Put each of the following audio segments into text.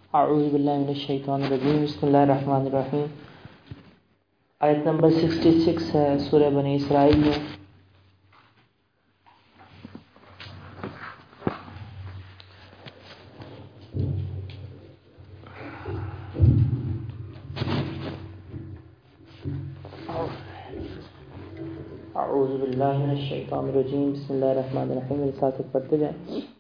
اعوذ باللہ من الشیطان الرجیم بسم اللہ الرحمن الرحیم۔ آیت نمبر 66 ہے سورہ بنی اسرائیل میں۔ اعوذ باللہ من الشیطان الرجیم بسم اللہ الرحمن الرحیم۔ میرے ساتھ پڑھتے جائیں۔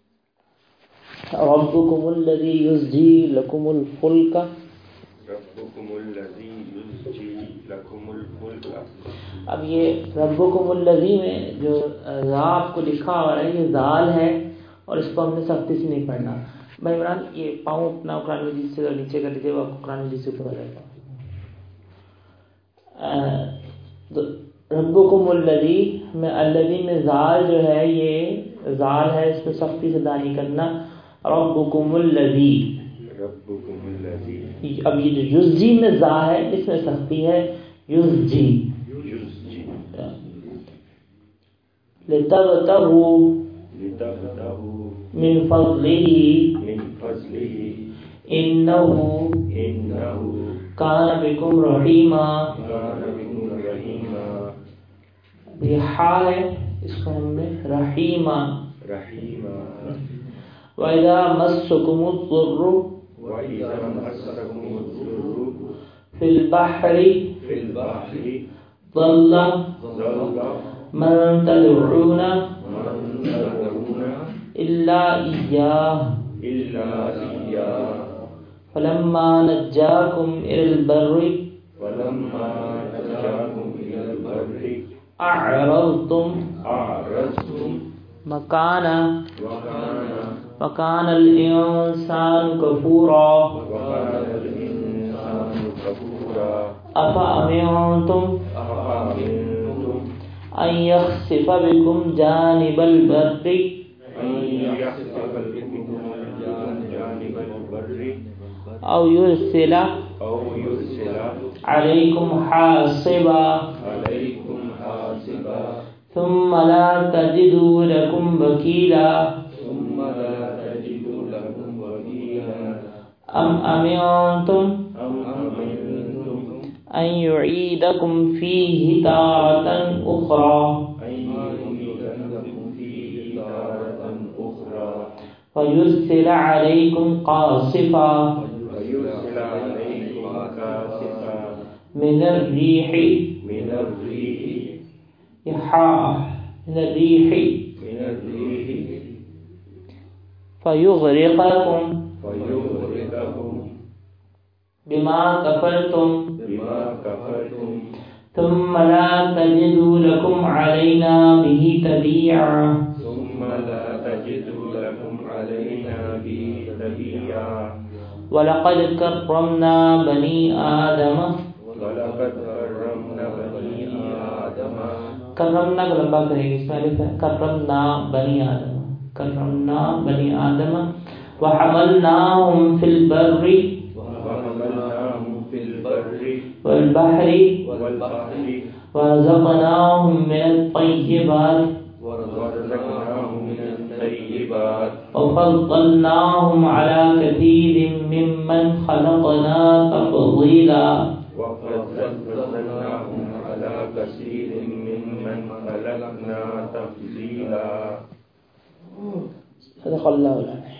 ربکم الذی یزجی لکم الفلک، ربکم الذی یزجی لکم الفلک۔ اب یہ ربکم الذی میں جو ذا آپ کو لکھا ہوا ہے یہ ذال ہے اور اس کو ہم نے سختی سے نہیں پڑھنا۔ بھائی عمران یہ پاؤں اپنا قرآن مجید سے نیچے کر لیجیے، وہ آپ کو قرآن مجید سے اوپر آ جائے گا۔ ربکم الذی میں الذی میں ذال جو ہے یہ ذال ہے، اس میں سختی سے دانی کرنا۔ ربکم الذی، ربکم الذی، اب یہ جو یزجی میں ذا ہے اس میں سختی ہے، یزجی۔ یزجی، لتبتغوا لتبتغوا من فضلہ من فضلہ انہ انہ کان بکم رحیما۔ کان بکم رحیما۔ یہ ہا ہے، اس کو ہم نے رحیما۔ رحیما۔ وَإِذَا مَسَّكُمُ الضُّرُّ وَإِذَا مَسَّكُمُ الضُّرُّ فِي الْبَحْرِ فِي الْبَحْرِ ضَلَّ ضَلَّ مَن تَدْعُونَ مَن تَدْعُونَ إِلَّا إِيَّاهُ إِلَّا إِيَّاهُ فَلَمَّا نَجَّاكُمْ إِلَى الْبَرِّ وَلَمَّا نَجَّاكُمْ إِلَى الْبَرِّ أَعْرَضْتُمْ أَعْرَضْتُمْ وَكَانَ الْإِنسَانُ كَفُورًا۔ وَكَانَ الْإِنسَانُ كَفُورًا۔ أَفَأَمِنْتُمْ أَفَأَمِنْتُمْ أَنْ يَخْسِفَ بِكُمْ جَانِبَ الْبَرِّ أَنْ يَخْسِفَ بِكُمْ جَانِبَ الْبَرِّ أَوْ يُرْسِلَ عَلَيْكُمْ حَاصِبًا عَلَيْكُمْ حَاصِبًا ثُمَّ لَا تَجِدُوا لَكُمْ وَكِيلًا ثُمَّ لَا تَجِدُوا لَكُمْ وَكِيلًا أَمْ أَمِنْتُمْ أَمْ أَنْ يُعِيدَكُمْ فِيهِ تَارَةً أُخْرَى أَنْ يُعِيدَكُمْ فِيهِ تَارَةً أُخْرَى فَيُرْسِلَ عَلَيْكُمْ قَاصِفًا وَيُرْسِلَ عَلَيْكُمْ كَاسِفًا مِنَ الرِّيحِ مِنَ الرِّيحِ من الريح فيغرقكم بما كفرتم ثم لا تجدوا لكم علينا به تبيعا ولقد كرمنا بني آدم۔ کرمنا کو لمبا کریں گے، اس میں الف ہے، کرمنا بنی آدم، کرمنا بنی آدم وحملناہم فی البر والبحر ورزقناہم من الطیبات وفضلناہم علی کثیر ممن خلقنا تفضیلا۔ صدق اللہ العظیم۔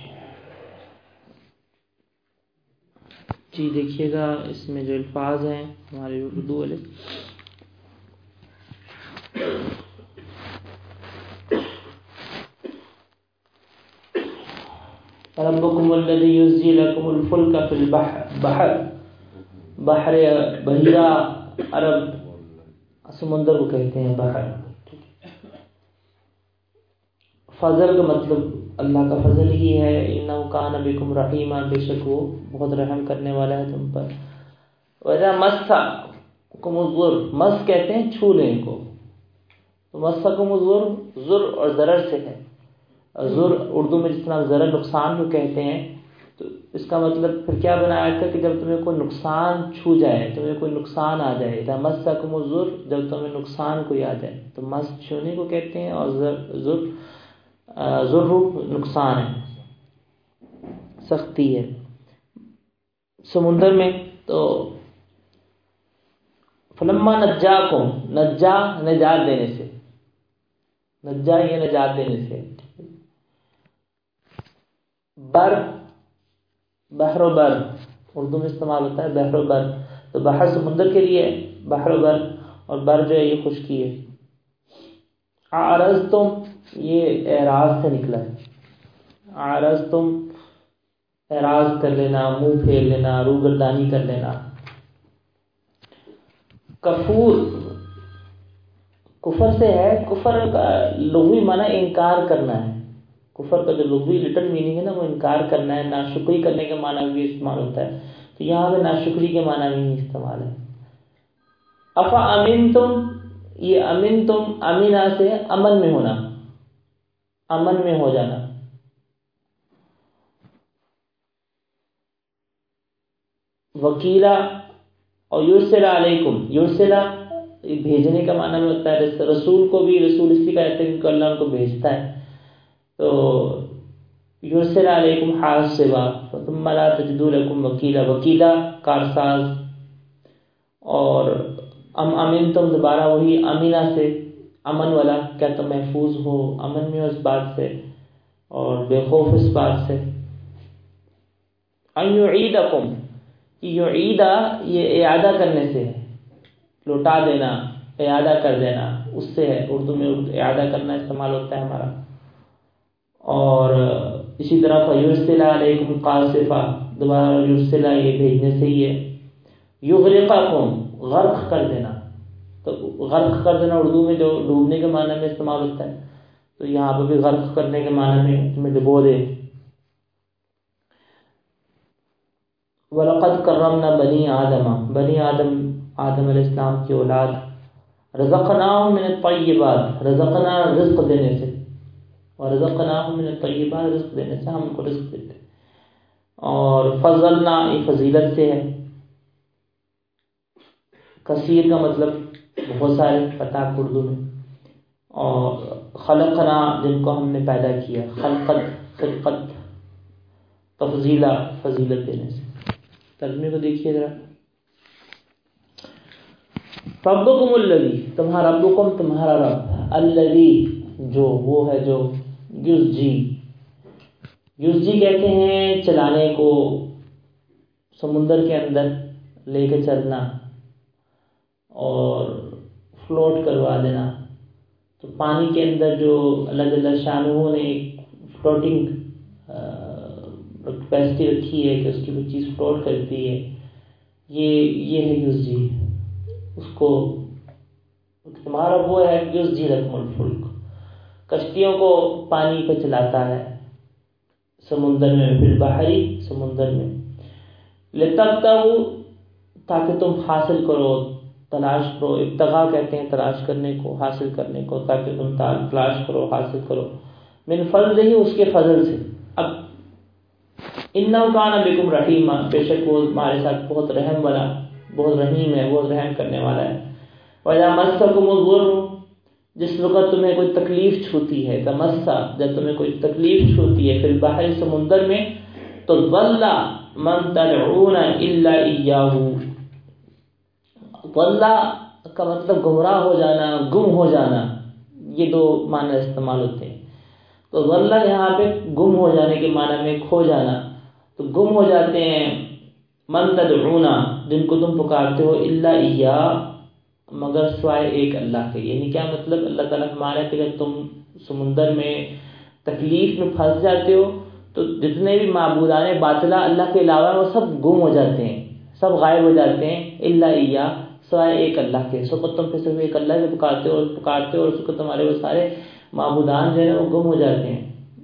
جی دیکھیے گا اس میں جو الفاظ ہیں ہمارے اردو والے، ربکم الذی یزجی لکم الفلک فی البحر، بحر بحیرہ عرب سمندر کو کہتے ہیں بحر۔ فضل کا مطلب اللہ کا فضل ہی ہے، انہ کان بکم رحیما، بے شک وہ بہت رحم کرنے والا ہے تم پر۔ وَإِذَا مَسَّكُمُ الضُّرُّ، مس کہتے ہیں چھو لیں کو، تو مَسَّكُمُ الضُّرُّ ضر اور ضرر سے ہے۔ ضر اردو میں جس طرح ضرر نقصان کو کہتے ہیں، تو اس کا مطلب پھر کیا بنایا تھا کہ جب تمہیں کوئی نقصان چھو جائے، تمہیں کوئی نقصان آ جائے، اذا مسکم الضر، جب تمہیں نقصان کوئی آ جائے تو مس چھونے کو کہتے ہیں، اور ضر نقصان ہے، سختی ہے۔ سمندر میں، تو فلما نجاکم، نجا نجات دینے سے، نجا یہ نجات دینے سے، بر بحر و بر اردو میں استعمال ہوتا ہے بحر و بر، تو بحر سمندر کے لیے، بحر و بر، اور بر جو ہے یہ خشکی ہے۔ اعرضتم یہ اعراض سے نکلا ہے، اعرضتم اعراض کر لینا، منہ پھیر لینا، روگردانی کر لینا۔ کفور کفر سے ہے، کفر کا لغوی معنی انکار کرنا ہے، کفر کا جو لغوی لٹل میننگ ہے نا وہ انکار کرنا ہے، ناشکری کرنے کے معنی میں بھی استعمال ہوتا ہے، تو یہاں پہ ناشکری کے معنی میں ہی استعمال ہے۔ افا امنتم، یہ امنتم امنا سے امن میں ہونا، امن میں ہو جانا۔ وکیلا اور یرسل علیکم، یرسلا بھیجنے کا معنی میں ہوتا ہے، رسول کو بھی رسول اس لیے کہتے ہیں کہ اللہ ان کو بھیجتا ہے، تو یرسل علیکم حاصبا ثم لا تجدوا لکم وکیلا، وکیلا کارساز، اور امنتم دوبارہ وہی امینہ سے امن والا، کیا تم محفوظ ہو، امن میں ہو اس بات سے اور بے خوف اس بات سے۔ ان یعیدکم، یعیدہ یہ اعادہ کرنے سے ہے، لوٹا دینا، اعادہ کر دینا، اس سے ہے، اردو میں اعادہ کرنا استعمال ہوتا ہے ہمارا۔ اور اسی طرح فیرسل علیکم قاصفا، دوبارہ یرسلا یہ بھیجنے سے ہی ہے۔ یغرقکم غرق کر دینا، تو غرق کر دینا اردو میں جو ڈوبنے کے معنی میں استعمال ہوتا ہے، تو یہاں پہ بھی غرق کرنے کے معنی میں تمہیں ڈبو دے۔ وَلَقَدْ كَرَّمْنَا بَنِي آدَمَ، بنی آدم، آدم علیہ السلام کی اولاد، رزقناہم من الطیبات، رزقنا رزق دینے سے، اور رزقناہم من الطیبات رزق دینے سے، ہم ان کو رزق دیتے، اور فضلنا یہ فضیلت سے ہے، کثیر کا مطلب بہت سارے پتا اردو میں، اور خلقنا جن کو ہم نے پیدا کیا، خلقت خلقت تفضیلا فضیلت دینے سے۔ ترجمے کو دیکھیے ذرا، ربکم الذی، تمہارا ربکم تمہارا رب، الذی جو وہ ہے جو یسجی، یسجی کہتے ہیں چلانے کو، سمندر کے اندر لے کے چلنا اور فلوٹ کروا دینا، تو پانی کے اندر جو اللہ جل شانہ نے ایک فلوٹنگ کیپیسٹی رکھی ہے کہ اس کی کوئی چیز فلوٹ کرتی ہے، یہ ہے یسجی، اس کو تمہارا وہ ہے یسجی لکم الفلک، کشتیوں کو پانی پہ چلاتا ہے، سمندر میں، فی البحر سمندر میں، لتبتغوا تاکہ تم حاصل کرو، تلاش کرو، ابتغاء کہتے ہیں تلاش کرنے کو، حاصل کرنے کو، تاکہ تم تلاش کرو، حاصل کرو، من فضلہ اس کے فضل سے۔ اب انہ کان بکم رحیما، بے شک وہ تمہارے ساتھ بہت رحم والا، بہت رحیم ہے، بہت رحم کرنے والا ہے۔ وَإِذَا مَسَّكُمُ الضُّرُّ، جس وقت تمہیں کوئی تکلیف چھوتی ہے، تمسا جب تمہیں کوئی تکلیف چھوتی ہے، فی البحر سمندر میں، تو ضل من تدعون الا ایاہ، ضل کا مطلب گمراہ ہو جانا، گم ہو جانا، یہ دو معنی استعمال ہوتے ہیں، تو ضل یہاں پہ گم ہو جانے کے معنی میں کھو جانا، تو گم ہو جاتے ہیں، من تدعون جن کو تم پکارتے ہو، الا ایاہ مگر سوائے ایک اللہ کے، یعنی کیا مطلب، اللہ تعالیٰ ہمارے کہ جب تم سمندر میں تکلیف میں پھنس جاتے ہو تو جتنے بھی معبودان باطلہ اللہ کے علاوہ وہ سب گم ہو جاتے ہیں، سب غائب ہو جاتے ہیں، الا ایاہ سوائے ایک اللہ کے، اس وقت تم پھر صرف ایک اللہ سے پکارتے ہو اور اس وقت تمہارے وہ سارے معبودان جو ہیں وہ گم ہو جاتے ہیں۔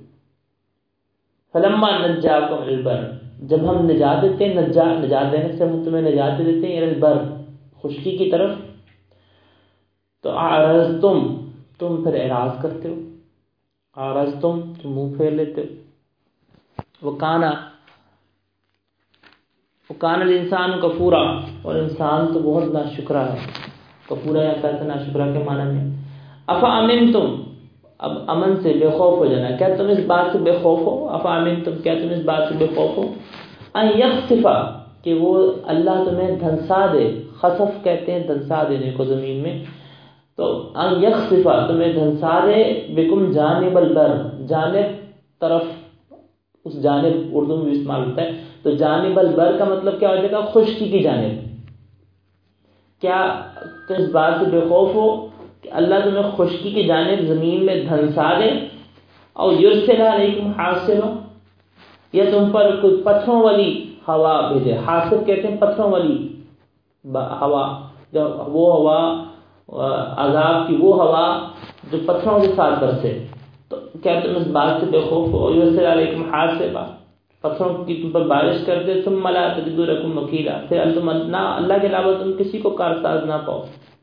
فلما نجاکم الی البر، جب ہم نجات دیتے ہیں، نجات دینے سے ہم تمہیں نجات دیتے ہیں، الی البر خشکی کی طرف، تو اعرضتم تم پھر اعراض کرتے ہو، اعرضتم تم منہ پھیر لیتے ہو۔ وکان الانسان کفورا، اور انسان تو بہت ناشکرا ہے، کفورا یا کہتے ہیں ناشکرا کے معنی میں۔ افا امنتم، اب امن سے بے خوف ہو جانا، کیا تم اس بات سے بے خوف ہو، افا امنتم کیا تم اس بات سے بے خوف ہو، ان یخسفا کہ وہ اللہ تمہیں دھنسا دے. خسف کہتے ہیں دھنسا دینے کو زمین میں. تو ان یخسف تمہیں دھنسا دے بکم جانب البر, جانب طرف, اس جانب اردو میں بھی استعمال ہوتا ہے. تو جانب البر کا مطلب کیا ہو جائے گا؟ خشکی کی جانب. کیا تو اس بات سے بے خوف ہو کہ اللہ تمہیں خشکی کی جانب زمین میں دھنسا دے؟ اور یرسل علیکم حاصبا, یا تم پر کوئی پتھروں والی ہوا بھیجے. حاصب کہتے ہیں پتھروں والی ہوا, جب وہ ہوا عذاب کی, وہ ہوا جو پتھروں کے ساتھ برسے. تو کیا تم اس بات سے بے خوف ہو؟ یرسل علیکم حاصبا, پتھروں کی تم پر بارش کر دے. ثم لا تجدوا لکم وکیلا, پھر تم اللہ کے علاوہ تم کسی کو کارساز نہ پاؤ.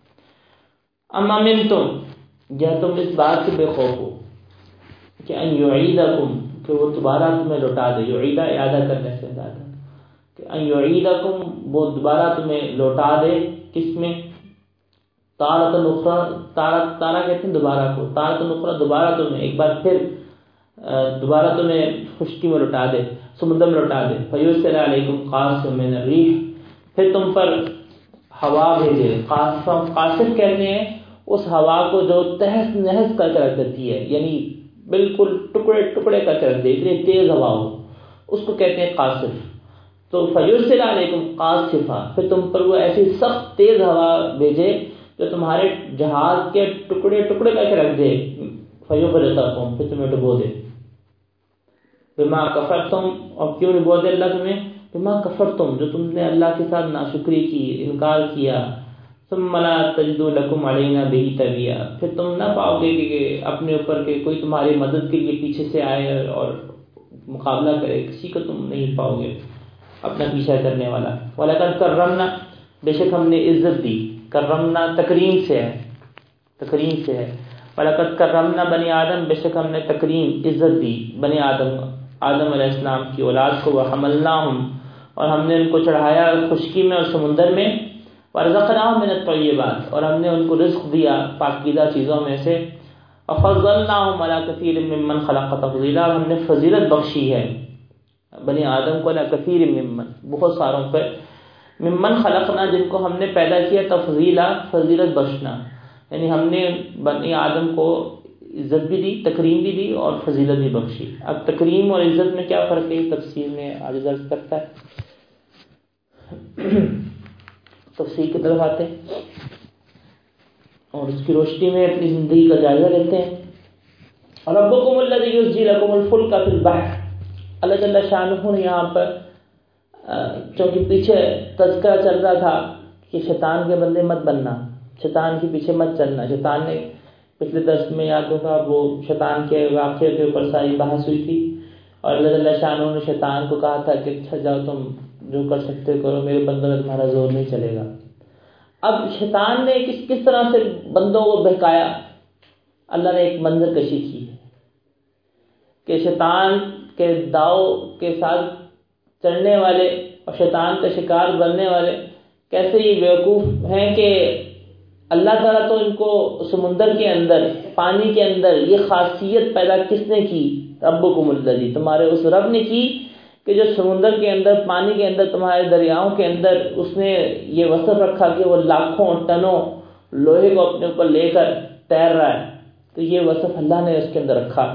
ام امنتم, یا تم اس بات سے بے خوف ہو کہ ان یعیدکم, کہ وہ دوبارہ تمہیں لوٹا دے. یعیدہ اعادہ کرنے سے زیادہ کہ ان یعیدکم, وہ دوبارہ تمہیں لوٹا دے. کس میں؟ تارۃ اخری, تارہ کہتے ہیں دوبارہ کو. تارۃ اخری, دوبارہ تمہیں ایک بار پھر دوبارہ تمہیں خشکی میں لوٹا دے, سمندر میں لوٹا دے. فیرسل علیکم قاصفا من الریح, پھر تم پر ہوا بھیجے. قاصف کہتے ہیں اس ہوا کو جو تہس نہس کر کے رکھ دیتی ہے, یعنی بالکل ٹکڑے ٹکڑے کر کے رکھ دے, اتنی تیز ہوا ہو, اس کو کہتے ہیں قاصف. تو فیرسل علیکم قاصفا, پھر تم پر وہ ایسی سخت تیز ہوا بھیجے جو تمہارے جہاز کے ٹکڑے ٹکڑے کر کے رکھ دے. فیغرقکم, پھر تمہیں ڈبو دے. بما کفرتم, اور کیوں ڈبو دے اللہ تمہیں؟ بما کفرتم, جو تم نے اللہ کے ساتھ ناشکری کی, انکار کیا. ثم لا تجدوا لکم علینا بہ تبیا, پھر تم نہ پاؤ گے کہ اپنے اوپر کہ کوئی تمہاری مدد کے لیے پیچھے سے آئے اور مقابلہ کرے. کسی کو تم نہیں پاؤ گے اپنا پیچھا کرنے والا. وَلَقَدْ كَرَّمْنَا, بے شک ہم نے عزت دی. کرمنا تکریم سے ہے, تکریم سے ہے. وَلَقَدْ كَرَّمْنَا بنی آدم, بے شک ہم نے تکریم عزت دی بنی آدم, آدم علیہ السلام کی اولاد کو. وَحَمَلْنَاهُمْ, اور ہم نے ان کو چڑھایا خشکی میں اور سمندر میں. وَرَزَقْنَاهُمْ مِنَ الطَّيِّبَاتِ, اور ہم نے ان کو رزق دیا پاکیزہ چیزوں میں سے. وَفَضَّلْنَاهُمْ عَلَىٰ كَثِيرٍ مِّمَّنْ خَلَقْنَا تَفْضِيلًا, اور ہم نے فضیلت بخشی ہے بنی آدم کو عَلَىٰ كَثِيرٍ مِّمَّنْ, بہت ساروں پر. ممن خلقنا, جن کو ہم نے پیدا کیا, تفضیلا, فضیلت بخشنا, یعنی ہم نے بنی آدم کو عزت بھی دی, تکریم بھی دی اور فضیلت بھی بخشی. اب تکریم اور عزت میں کیا فرق ہے, تفسیر میں آگے درج کرتا ہے. تفسیر کی طرف آتے ہیں اور اس کی روشنی میں اپنی زندگی کا جائزہ لیتے ہیں. ربکم الذی یزجی لکم الفلک فی البحر, اللہ جل شانہ نے یہاں پر چونکہ پیچھے تذکرہ چل رہا تھا کہ شیطان کے بندے مت بننا, شیطان کے پیچھے مت چلنا. شیطان نے پچھلے درس میں یاد ہوگا وہ شیطان کے واقعے کے اوپر ساری بحث ہوئی تھی, اور اللہ جل شانہ نے شیطان کو کہا تھا کہ اچھا جاؤ تم جو کر سکتے کرو, میرے بندوں میں تمہارا زور نہیں چلے گا. اب شیطان نے کس طرح سے بندوں کو بہکایا, اللہ نے ایک منظر کشی کی کہ شیطان کے داؤ کے ساتھ چڑھنے والے اور شیطان کا شکار بننے والے کیسے یہ بیوقوف ہیں کہ اللہ تعالیٰ تو ان کو سمندر کے اندر, پانی کے اندر یہ خاصیت پیدا کس نے کی؟ ربکم الذی, تمہارے اس رب نے کی کہ جو سمندر کے اندر, پانی کے اندر, تمہارے دریاؤں کے اندر اس نے یہ وصف رکھا کہ وہ لاکھوں ٹنوں لوہے کو اپنے اوپر لے کر تیر رہا ہے. تو یہ وصف اللہ نے اس کے اندر رکھا.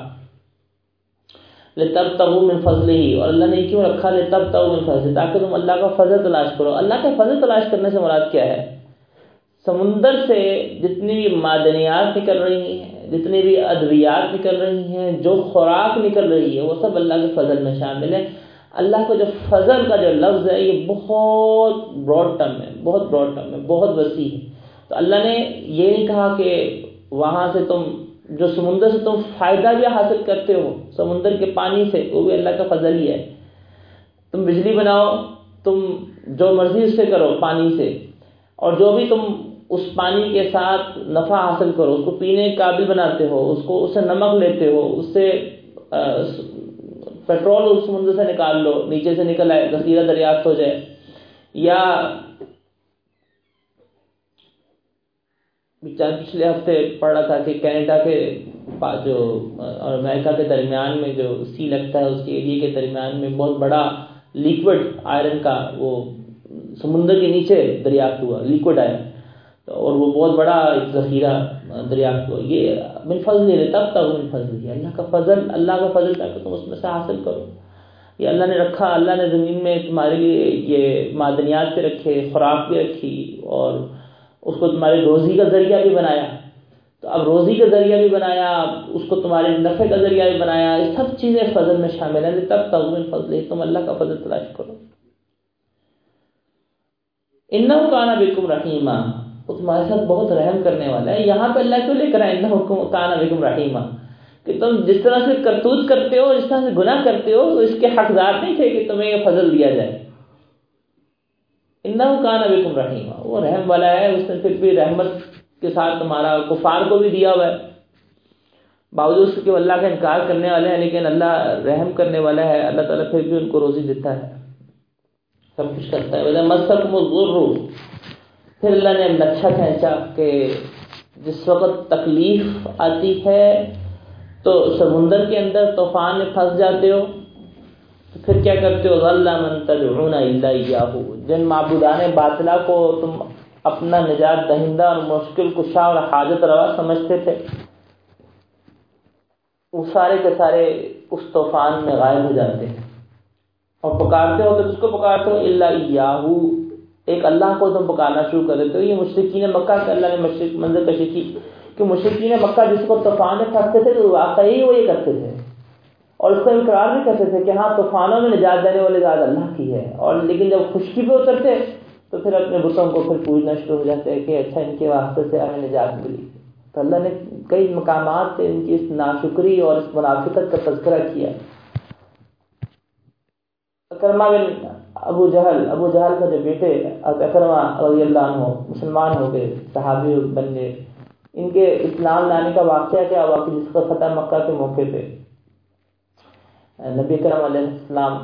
لتبتغوا من فضلہ, اور اللہ نے کیوں رکھا لتبتغوا من فضلہ, تاکہ تم اللہ کا فضل تلاش کرو. اللہ کا فضل تلاش کرنے سے مراد کیا ہے؟ سمندر سے جتنی بھی معدنیات نکل رہی ہیں, جتنی بھی ادویات نکل رہی ہیں, جو خوراک نکل رہی ہے, وہ سب اللہ کے فضل میں شامل ہے. اللہ کا جو فضل کا جو لفظ ہے یہ بہت براڈ ٹرم ہے, بہت براڈ ٹرم ہے, بہت وسیع ہے. تو اللہ نے یہ نہیں کہا کہ وہاں سے تم جو سمندر سے تم فائدہ بھی حاصل کرتے ہو سمندر کے پانی سے, وہ بھی اللہ کا فضل ہی ہے. تم بجلی بناؤ, تم جو مرضی اس سے کرو پانی سے, اور جو بھی تم اس پانی کے ساتھ نفع حاصل کرو, اس کو پینے کے قابل بناتے ہو, اس سے نمک لیتے ہو, اس سے پیٹرول اس سمندر سے نکال لو, نیچے سے نکل آئے, ذخیرہ دریافت ہو جائے. یا پچھلے ہفتے پڑھ رہا تھا کہ کینیڈا کے جو اور امریکہ کے درمیان میں جو سی لگتا ہے, اس کے ایریے کے درمیان میں بہت بڑا لیکوڈ آئرن کا وہ سمندر کے نیچے دریافت ہوا، لیکوڈ آئرن، اور وہ بہت بڑا ایک ذخیرہ دریافت ہوا. یہ من فضل ہے، تب تک من فضل ہے، اللہ کا فضل تھا کہ تم اس میں سے حاصل کرو. یہ اللہ نے رکھا، اللہ نے زمین میں تمہارے لیے یہ معدنیات پہ رکھے، خوراک بھی رکھی، اور اس کو تمہاری روزی کا ذریعہ بھی بنایا. تو اب روزی کا ذریعہ بھی بنایا، اس کو تمہارے نفع کا ذریعہ بھی بنایا. یہ سب چیزیں فضل میں شامل ہیں. تب تک من فضل ہے، تم اللہ کا فضل تلاش کرو. انہ کان بکم رحیما، وہ تمہارے ساتھ بہت رحم کرنے والا ہے. یہاں پہ اللہ کیوں لے کر آئے انہ کان بکم رحیما؟ کہ تم جس طرح سے کرتوت کرتے ہو، جس طرح سے گناہ کرتے ہو، تو اس کے حقدار نہیں تھے کہ تمہیں یہ فضل دیا جائے. انہ کان بکم رحیما، وہ رحم والا ہے. اس نے پھر بھی رحمت کے ساتھ تمہارا کفار کو بھی دیا ہوا ہے، باوجود اس کے اللہ کا انکار کرنے والے ہیں، لیکن اللہ رحم کرنے والا ہے. اللہ تعالیٰ پھر بھی ان کو روزی دیتا ہے، سب کچھ کرتا ہے. وَإِذَا مَسَّكُمُ الضُّرُّ، پھر اللہ نے نقشہ کھینچا کہ جس وقت تکلیف آتی ہے تو سمندر کے اندر طوفان میں پھنس جاتے ہو، تو پھر کیا کرتے ہو؟ ظَلَّ مَن تَدْعُونَ إِلَّا إِيَّاهُ، جن معبودان باطلہ کو تم اپنا نجات دہندہ اور مشکل کشا اور حاجت روا سمجھتے تھے، وہ سارے کے سارے اس طوفان میں غائب ہو جاتے ہیں. اور پکارتے ہو تو کس کو پکارتے ہو؟ الا ایاہ، ایک اللہ کو تم پکارنا شروع کر دیتے ہو. یہ مشرکین مکہ سے اللہ نے مشرک منظر کشی کی کہ مشرکین مکہ جس کو طوفان میں پھنستے تھے تو واقعی وہ یہ کرتے تھے، اور اس کا اقرار بھی کرتے تھے کہ ہاں طوفانوں میں نجات دینے والی ذات اللہ کی ہے. اور لیکن جب خشکی پہ اترتے تو پھر اپنے بتوں کو پھر پوجنا شروع ہو جاتے ہیں کہ اچھا ان کے واسطے سے ہمیں نجات ملی. تو اللہ نے کئی مقامات سے ان کی اس ناشکری اور اس منافقت کا تذکرہ کیا. اکرمہ بن ابو جہل کا جو بیٹے اکرمہ رضی اللہ عنہ مسلمان ہو گئے، صحابی بن گئے. ان کے اسلام لانے کا واقعہ کیا ہوا کہ جس کا فتح مکہ کے موقع پہ نبی کرم علیہ السلام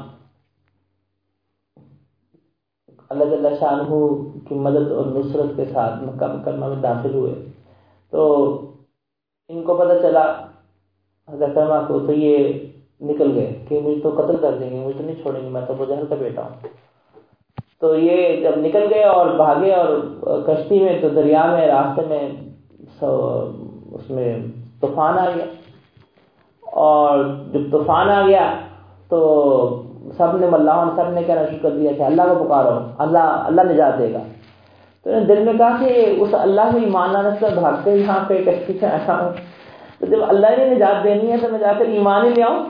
اللہ جل شانہ کی مدد اور نصرت کے ساتھ مکہ مکرمہ میں داخل ہوئے. تو ان کو پتہ چلا حضرت اکرمہ کو، تو یہ نکل گئے کہ مجھے تو قتل کر دیں گے، مجھے تو نہیں چھوڑیں گے، میں تو ابو جہل کا بیٹا ہوں. تو یہ جب نکل گئے اور بھاگے اور کشتی میں، تو دریا میں راستے میں اس میں طوفان آ گیا. اور جب طوفان آ گیا تو سب نے سب نے کہنا شروع کر دیا کہ اللہ کو پکارو، اللہ نجات دے گا. تو انہوں نے دل میں کہا کہ اس اللہ کو ایمان لانے سے بھاگتے یہاں پہ کشتی سے آیا ہوں، تو جب اللہ نے نجات دینی ہے تو میں جا کر ایمان ہی لے آؤں.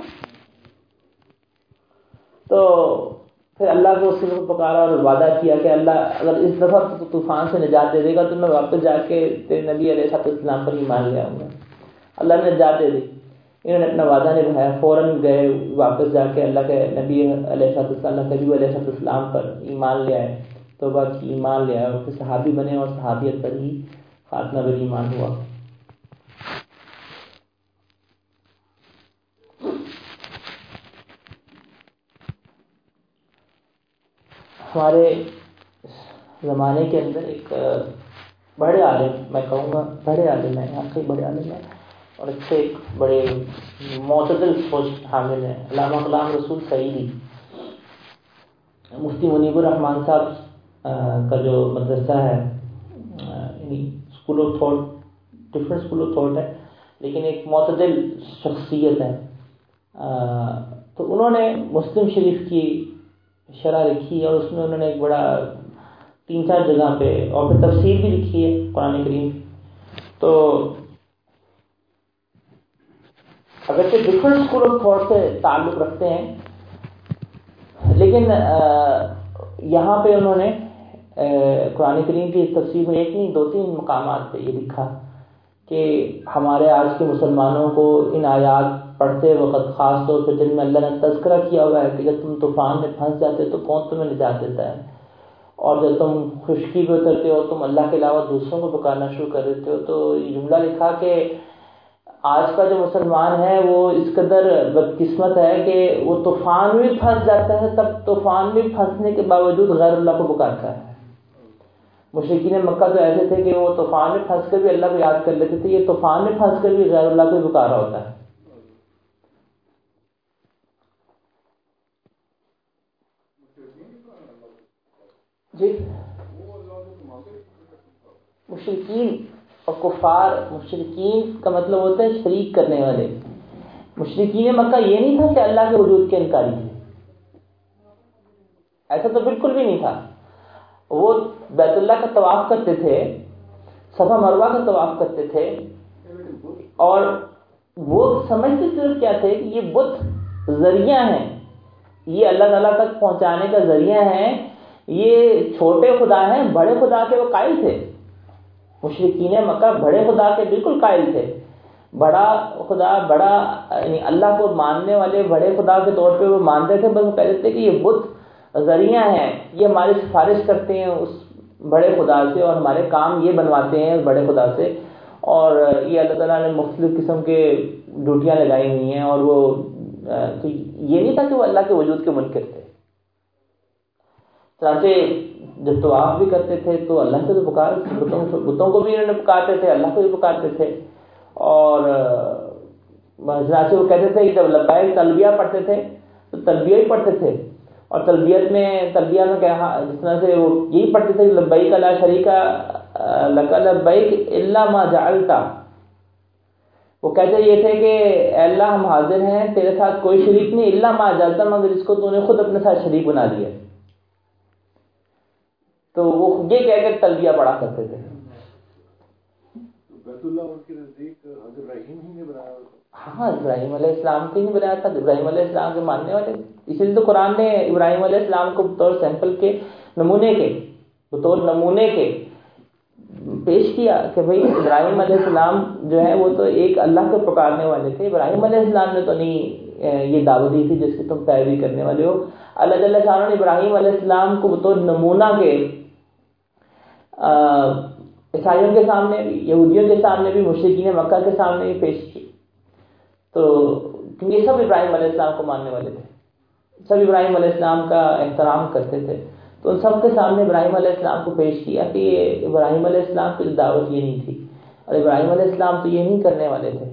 تو پھر اللہ کو اس کو پکارا اور وعدہ کیا کہ اللہ اگر اس دفعہ تو طوفان سے نجات دے دے گا تو میں واپس جا کے تیرے نبی علیہ السلام پر ایمان لے آؤں گا. اللہ نے نجات دے دی. انہوں نے اپنا وعدہ نبھایا، فوراً گئے واپس جا کے اللہ کے نبی علیہ السلام پر ایمان لے آئے، توبہ کی، ایمان لے آئے، اور پھر صحابی بنے اور صحابیت پر ہی خاتمہ بر ایمان ہوا. ہمارے زمانے کے اندر ایک بڑے عالم، میں کہوں گا بڑے عالم ہیں، واقعی بڑے عالم ہیں، اور اچھے ایک بڑے معتدل سوچ حامل ہیں، علامہ غلام رسول سعیدی. مفتی منیب الرحمان صاحب کا جو مدرسہ ہے، school of thought, different school of thought ہے، لیکن ایک معتدل شخصیت ہے. تو انہوں نے مسلم شریف کی شرح لکھی، اور اس میں انہوں نے ایک بڑا 3-4 جگہ پہ، اور پھر تفسیر بھی لکھی ہے قرآن کریم. تو اگرچہ ڈفرینٹ اسکول آف تھاٹ سے تعلق رکھتے ہیں، لیکن یہاں پہ انہوں نے قرآن کریم کی تفسیر میں 1 نہیں 2-3 مقامات پہ یہ لکھا کہ ہمارے آج کے مسلمانوں کو ان آیات پڑھتے وقت خاص طور پہ جن میں اللہ نے تذکرہ کیا ہوا ہے کہ جب تم طوفان میں پھنس جاتے تو کون تمہیں نجات دیتا ہے، اور جب تم خشکی پہ اترتے ہو تم اللہ کے علاوہ دوسروں کو پکارنا شروع کر دیتے ہو. تو یہ جملہ لکھا کہ آج کا جو مسلمان ہے وہ اس قدر بدقسمت ہے کہ وہ طوفان میں پھنس جاتا ہے، تب طوفان میں پھنسنے کے باوجود غیر اللہ کو پکارتا ہے. مشرکین مکہ تو ایسے تھے کہ وہ طوفان میں پھنس کر بھی اللہ کو یاد کر لیتے تھے، یہ طوفان میں پھنس کر بھی غیر اللہ کو پکارا ہوتا ہے. جی مشرکین اور کفار، مشرکین کا مطلب ہوتا ہے شریک کرنے والے. مشرکین مکہ یہ نہیں تھا کہ اللہ کے وجود کے انکاری تھے، ایسا تو بالکل بھی نہیں تھا. وہ بیت اللہ کا طواف کرتے تھے، صفا مروہ کا طواف کرتے تھے، اور وہ سمجھتے صرف کیا تھے کہ یہ بت ذریعہ ہیں، یہ اللہ تعالیٰ تک پہنچانے کا ذریعہ ہیں، یہ چھوٹے خدا ہیں، بڑے خدا کے وہ قائل تھے. مشرکین مکہ بڑے خدا کے بالکل قائل تھے. بڑا خدا، بڑا یعنی اللہ کو ماننے والے بڑے خدا کے طور پہ وہ مانتے تھے، بس وہ کہتے تھے کہ یہ بت ذریعہ ہیں، یہ ہماری سفارش کرتے ہیں اس بڑے خدا سے، اور ہمارے کام یہ بنواتے ہیں اس بڑے خدا سے، اور یہ اللہ تعالیٰ نے مختلف قسم کے ڈیوٹیاں لگائی ہوئی ہیں. اور وہ تو یہ نہیں تھا کہ وہ اللہ کے وجود کے منکر تھے. چنانچہ جب طواف بھی کرتے تھے تو اللہ کو تو پکارتے، بتوں کو بھی انہوں نے پکارتے تھے، اللہ کو بھی پکارتے تھے. اور چنانچہ وہ کہتے تھے کہ جب لبیک تلبیہ پڑھتے تھے تو تلبیہ ہی پڑھتے تھے، اور تلبیہ میں کہا جس طرح سے وہ یہی پڑھتے تھے کہ لبیک لا شریک لک لبیک الا ما جعلت. وہ کہتے یہ تھے کہ اے اللہ ہم حاضر ہیں، تیرے ساتھ کوئی شریک نہیں، الا ما جعلت، مگر اس کو تو نے خود اپنے ساتھ شریک بنا دیا. تو وہ یہ کہہ کر تلبیہ پڑھا کرتے تھے. بیت اللہ ان کے نزدیک ابراہیم ہی نے بنایا تھا. ہاں ابراہیم علیہ السلام کو ہی بنایا تھا، ابراہیم علیہ السلام کے ماننے والے. اسی لیے تو قرآن نے ابراہیم علیہ السلام کو بطور سیمپل کے، بطور نمونے کے پیش کیا کہ بھئی ابراہیم علیہ السلام جو ہے وہ تو ایک اللہ کو پکارنے والے تھے. ابراہیم علیہ السلام نے تو نہیں یہ دعوت دی تھی جس کی تم پیروی کرنے والے ہو. اللہ جل شانہ نے ابراہیم علیہ السلام کو بطور نمونہ کے عیسائیوں کے سامنے بھی، یہودیوں کے سامنے بھی، مشرکین مکہ کے سامنے بھی پیش کی. تو کیونکہ سب ابراہیم علیہ السلام کو ماننے والے تھے، سب ابراہیم علیہ السلام کا احترام کرتے تھے، تو ان سب کے سامنے ابراہیم علیہ السلام کو پیش کیا کہ یہ ابراہیم علیہ السلام کی دعوت یہ نہیں تھی، اور ابراہیم علیہ السلام تو یہ نہیں کرنے والے تھے.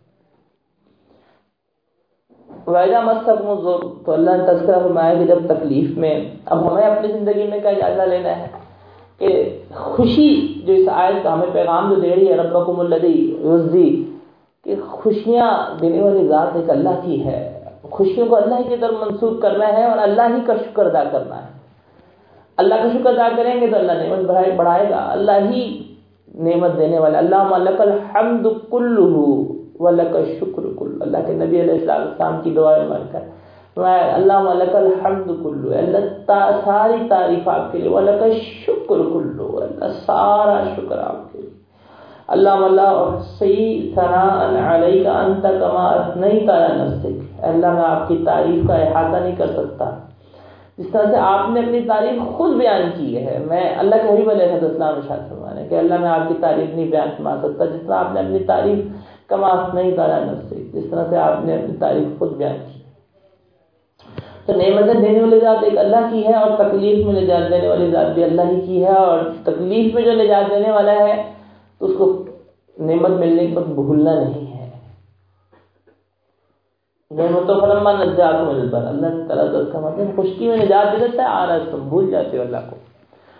وَإِذَا مَسَّكُمُ الضُّرُّ، تو اللہ نے تذکرہ فرمایا کہ جب تکلیف میں، اب ہمیں اپنی زندگی میں کیا جائزہ لینا ہے کہ خوشی جو اس آیت کا ہمیں پیغام جو دے رہی ہے، ربکم الذی یزدی، کہ خوشیاں دینے والی ذات ایک اللہ کی ہے، خوشیوں کو اللہ کی طرف منسوب کرنا ہے اور اللہ ہی کا شکر ادا کرنا ہے. اللہ کا شکر ادا کریں گے تو اللہ نعمت بڑھائے گا، اللہ ہی نعمت دینے والا. اللہم لک الحمد کلہ ولک الشکر کلہ. اللہ کے نبی علیہ السلام کی دعا میں کر اللہم لک الحمد کلہ، اللہ ساری تعریف آپ کے لیے، ولک الشکر کلہ، اللہ سارا شکر آپ کے لیے. اللہم لا احصی ثناء علیک انت کما اثنیت علی نفسک، اللہ میں آپ کی تعریف کا احاطہ نہیں کر سکتا جس طرح سے آپ نے اپنی تعریف خود بیان کی ہے. میں اللہ کے حبیب علیہ السلام ارشاد فرمانے کہ اللہ میں آپ کی تعریف نہیں بیان فرما سکتا جس طرح آپ نے اپنی تعریف کما اثنیت علی نفسک، جس طرح سے آپ نے اپنی تعریف خود بیان کی. تو نعمتیں دینے والی ذات ایک اللہ کی ہے، اور تکلیف میں نجات دینے والی ذات بھی اللہ ہی کی ہے. اور تکلیف میں جو نجات دینے والا ہے تو اس کو نعمت ملنے کے بعد بھولنا نہیں ہے. نعمتوں فلما نجاکم الى البر، اللہ تعالیٰ تو اس کا مطلب خشکی میں نجات دے دیتا ہے، آ رہا تم بھول جاتے ہو اللہ کو.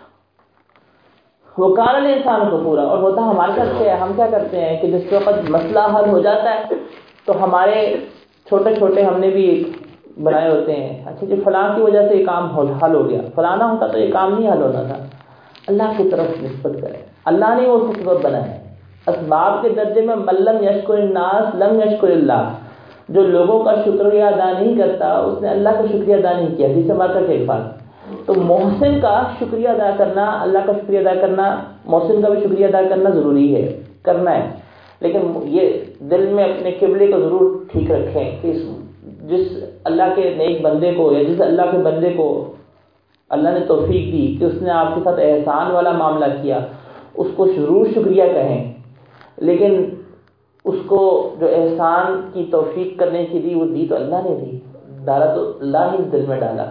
وہ کان الانسان غفورا، اور ہوتا ہمارے ساتھ کیا ہے، ہم کیا کرتے ہیں کہ جس وقت مسئلہ حل ہو جاتا ہے تو ہمارے چھوٹے چھوٹے ہم نے بھی بنائے ہوتے ہیں، اچھا جی فلاں کی وجہ سے یہ کام حل ہو گیا، فلانا ہوتا تو یہ کام نہیں حل ہونا تھا. اللہ کی طرف نسبت کرے، اللہ نے وہ سبب بنایا. اسباب کے درجے میں من لم یشکر الناس لم یشکر اللہ، جو لوگوں کا شکریہ ادا نہیں کرتا اس نے اللہ کا شکریہ ادا نہیں کیا. جسے ماتا کے الفاظ، تو محسن کا شکریہ ادا کرنا، اللہ کا شکریہ ادا کرنا، محسن کا بھی شکریہ ادا کرنا ضروری ہے، کرنا ہے. لیکن یہ دل میں اپنے قبلے کو ضرور ٹھیک رکھیں کہ جس اللہ کے نیک بندے کو یا جس اللہ کے بندے کو اللہ نے توفیق دی کہ اس نے آپ کے ساتھ احسان والا معاملہ کیا، اس کو ضرور شکریہ کہیں. لیکن اس کو جو احسان کی توفیق کرنے کی دی وہ دی تو اللہ نے دی، ڈالا تو اللہ ہی دل میں ڈالا.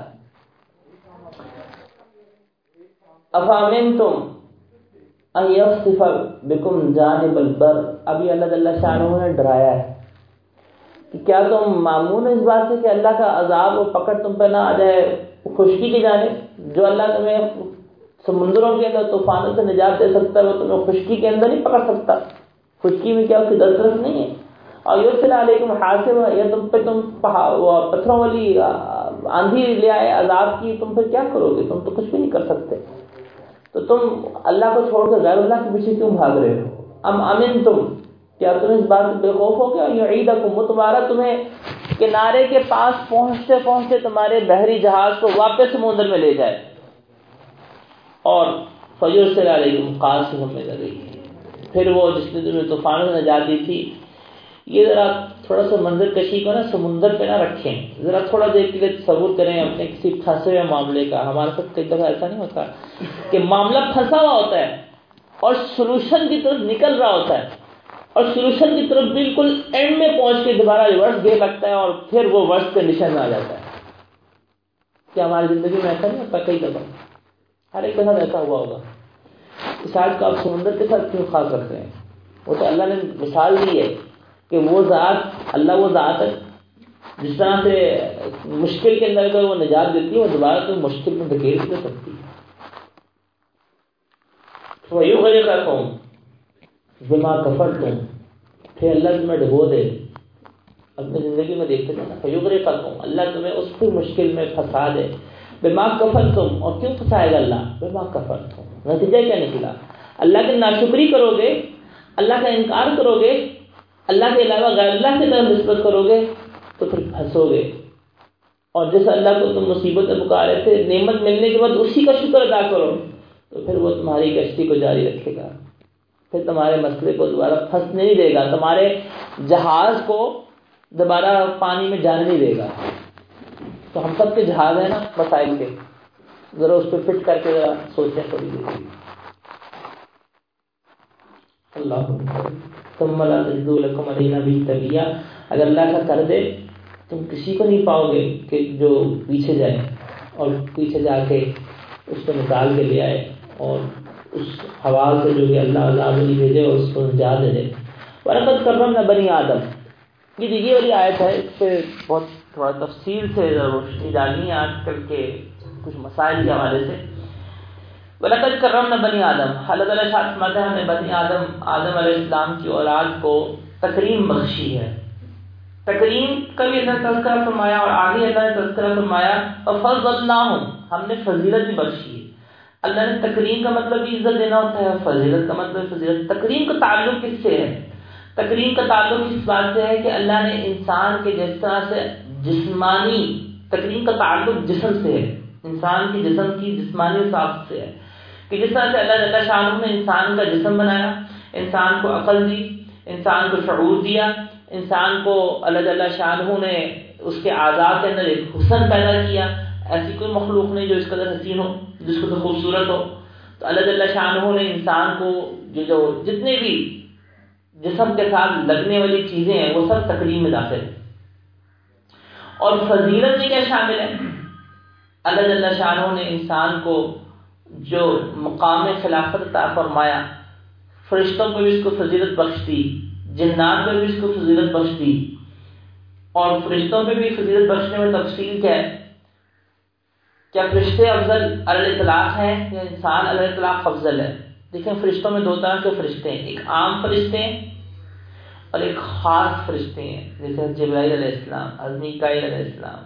افامنتم ان یخسف بکم جانب البر، ابھی اللہ جل شانہ نے ڈرایا ہے کہ کیا تم مامون اس بات سے کہ اللہ کا عذاب و پکڑ تم پہ نہ آ جائے خشکی کی جانب، جو اللہ تمہیں سمندروں کے اندر طوفانوں سے نجات دے سکتا ہے وہ تمہیں خشکی کے اندر نہیں پکڑ سکتا. خشکی میں کیا اس کی دسترس نہیں ہے. اور یرسل علیکم حاصبا، یا تم پہ پتھروں والی آندھی لے آئے عذاب کی، تم پھر کیا کرو گے؟ تم تو کچھ بھی نہیں کر سکتے. تو تم اللہ کو چھوڑ کر غیر اللہ کے پیچھے کیوں بھاگ رہے ہو؟ ام امن تم، کیا تم اس بات سے بے خوف ہو گیا؟ یعیدکم، وہ تمہارا تمہیں کنارے کے پاس پہنچتے پہنچتے تمہارے بحری جہاز کو واپس سمندر میں لے جائے. اور فیرسل علیکم قاصفا من الريح، پھر وہ جس نے تمہیں طوفانوں سے نجات دی تھی. یہ ذرا تھوڑا سا منظر کشی کو نا سمندر پہ نہ رکھیں، ذرا تھوڑا دیر کے لیے تصور کریں اپنے کسی پھنسے ہوئے معاملے کا. ہمارے ساتھ کئی دفعہ ایسا نہیں ہوتا کہ معاملہ پھنسا ہوا ہوتا ہے اور سولوشن کی طرف نکل رہا ہوتا ہے، اور سولوشن کی طرف بالکل اینڈ میں پہنچ کے دوبارہ ریورس گیئر لگتا ہے اور پھر وہ ورس کنڈیشن میں آ جاتا ہے. کیا ہماری زندگی میں ایسا نہیں ہوتا؟ کئی دفعہ ہر ایک کے ساتھ ایسا ہوا ہوگا. اس آج کو آپ سمندر کے ساتھ کیوں خاص رکھتے ہیں؟ وہ تو اللہ نے مثال دی ہے کہ وہ ذات، اللہ وہ ذات ہے جس طرح سے مشکل کے اندر اگر وہ نجات دیتی ہے وہ دوبارہ تو مشکل میں دھکیل دے سکتی ہے. فَيُغْرِقَكُمْ بِمَا كَفَرْتُمْ، پھر اللہ تمہیں ڈبو دے. اپنی زندگی میں دیکھتے ہیں نا، فَيُغْرِقَكُمْ، اللہ تمہیں اس کی مشکل میں پھنسا دے. بِمَا كَفَرْتُمْ، اور کیوں پھنسائے گا اللہ؟ بِمَا كَفَرْتُمْ، نتیجہ کیا نکلا؟ اللہ کی ناشکری کرو گے، اللہ کا انکار کرو گے، اللہ کے علاوہ غیر اللہ کی طرف نسبت کرو گے تو پھر پھنسو گے. اور جس اللہ کو تم مصیبت میں پکارے تھے، نعمت ملنے کے بعد اسی کا شکر ادا کرو تو پھر وہ تمہاری کشتی کو جاری رکھے گا، پھر تمہارے مسئلے کو دوبارہ پھنسنے نہیں دے گا، تمہارے جہاز کو دوبارہ پانی میں جانے نہیں دے گا. تو ہم سب کے جہاز ہیں نا مسائل کے، ذرا اس پہ فٹ کر کے ذرا سوچیں تھوڑی دیر. اللہ ثم لا تجدوا لكم علينا به تبيا، اگر اللہ کا کر دے تم کسی کو نہیں پاؤ گے کہ جو پیچھے جائے اور پیچھے جا کے اس کو نکال کے لے آئے اور اس حوال سے جو کہ اللہ عذاب نہیں بھیجے اور اس کو نجات دے دے. وَلَقَدْ كَرَّمْنَا بَنِي آدَم، یہ والی آیت ہے، اس پہ بہت تھوڑا تفصیل سے روشنی ڈالنی ہے آج کل کے کچھ مسائل کے حوالے سے. وَلَقَدْ كَرَّمْنَا بَنِي آدَم، اللہ تعالیٰ شاہ فرماتا ہے ہم نے بنی آدم علیہ السلام کی اولاد کو تکریم بخشی ہے. تکریم کا بھی اللہ نے تذکرہ فرمایا اور آگے اللہ نے تذکرہ فرمایا وَفَضَّلْنَاهُمْ، ہم نے فضیلت بھی بخشی ہے. اللہ نے تکریم کا مطلب بھی عزت دینا ہوتا ہے، فضیلت کا مطلب فضیلت. تکریم کا تعلق کس سے ہے؟ تکریم کا تعلق اس بات سے ہے کہ اللہ نے انسان کے جس طرح سے جسمانی، تکریم کا تعلق جسم سے ہے، انسان کی جسم کی جسمانی ساخت سے ہے کہ جس طرح سے اللہ تعالیٰ شاہ نے انسان کا جسم بنایا، انسان کو عقل دی، انسان کو شعور دیا، انسان کو اللہ تعالیٰ شاہ نے اس کے اعضاء کے اندر ایک حسن پیدا کیا. ایسی کوئی مخلوق نہیں جو اس قدر حسین ہو، جس کو تو خوبصورت ہو. تو اللہ تعالیٰ شاہ نے انسان کو جو جتنے بھی جسم کے ساتھ لگنے والی چیزیں ہیں وہ سب تکریم میں داخل ہیں. اور فضیلت میں کیا شامل ہے؟ اللہ تعالیٰ شاہ نے انسان کو جو مقام خلافت عطا فرمایا، فرشتوں کو بھی اس کو فضیلت بخش دی، جنات میں بھی اس کو فضیلت بخش دی. اور فرشتوں پہ بھی فضیلت بخشنے میں تفصیل کیا ہے؟ کیا فرشتے افضل علی الاطلاق ہیں یا انسان علی الاطلاق افضل ہے؟ دیکھیں فرشتوں میں دو طرح کے فرشتے ہیں، ایک عام فرشتے ہیں اور ایک خاص فرشتے ہیں، جیسے جبرائیل علیہ السلام، حضرت میکائیل علیہ السلام.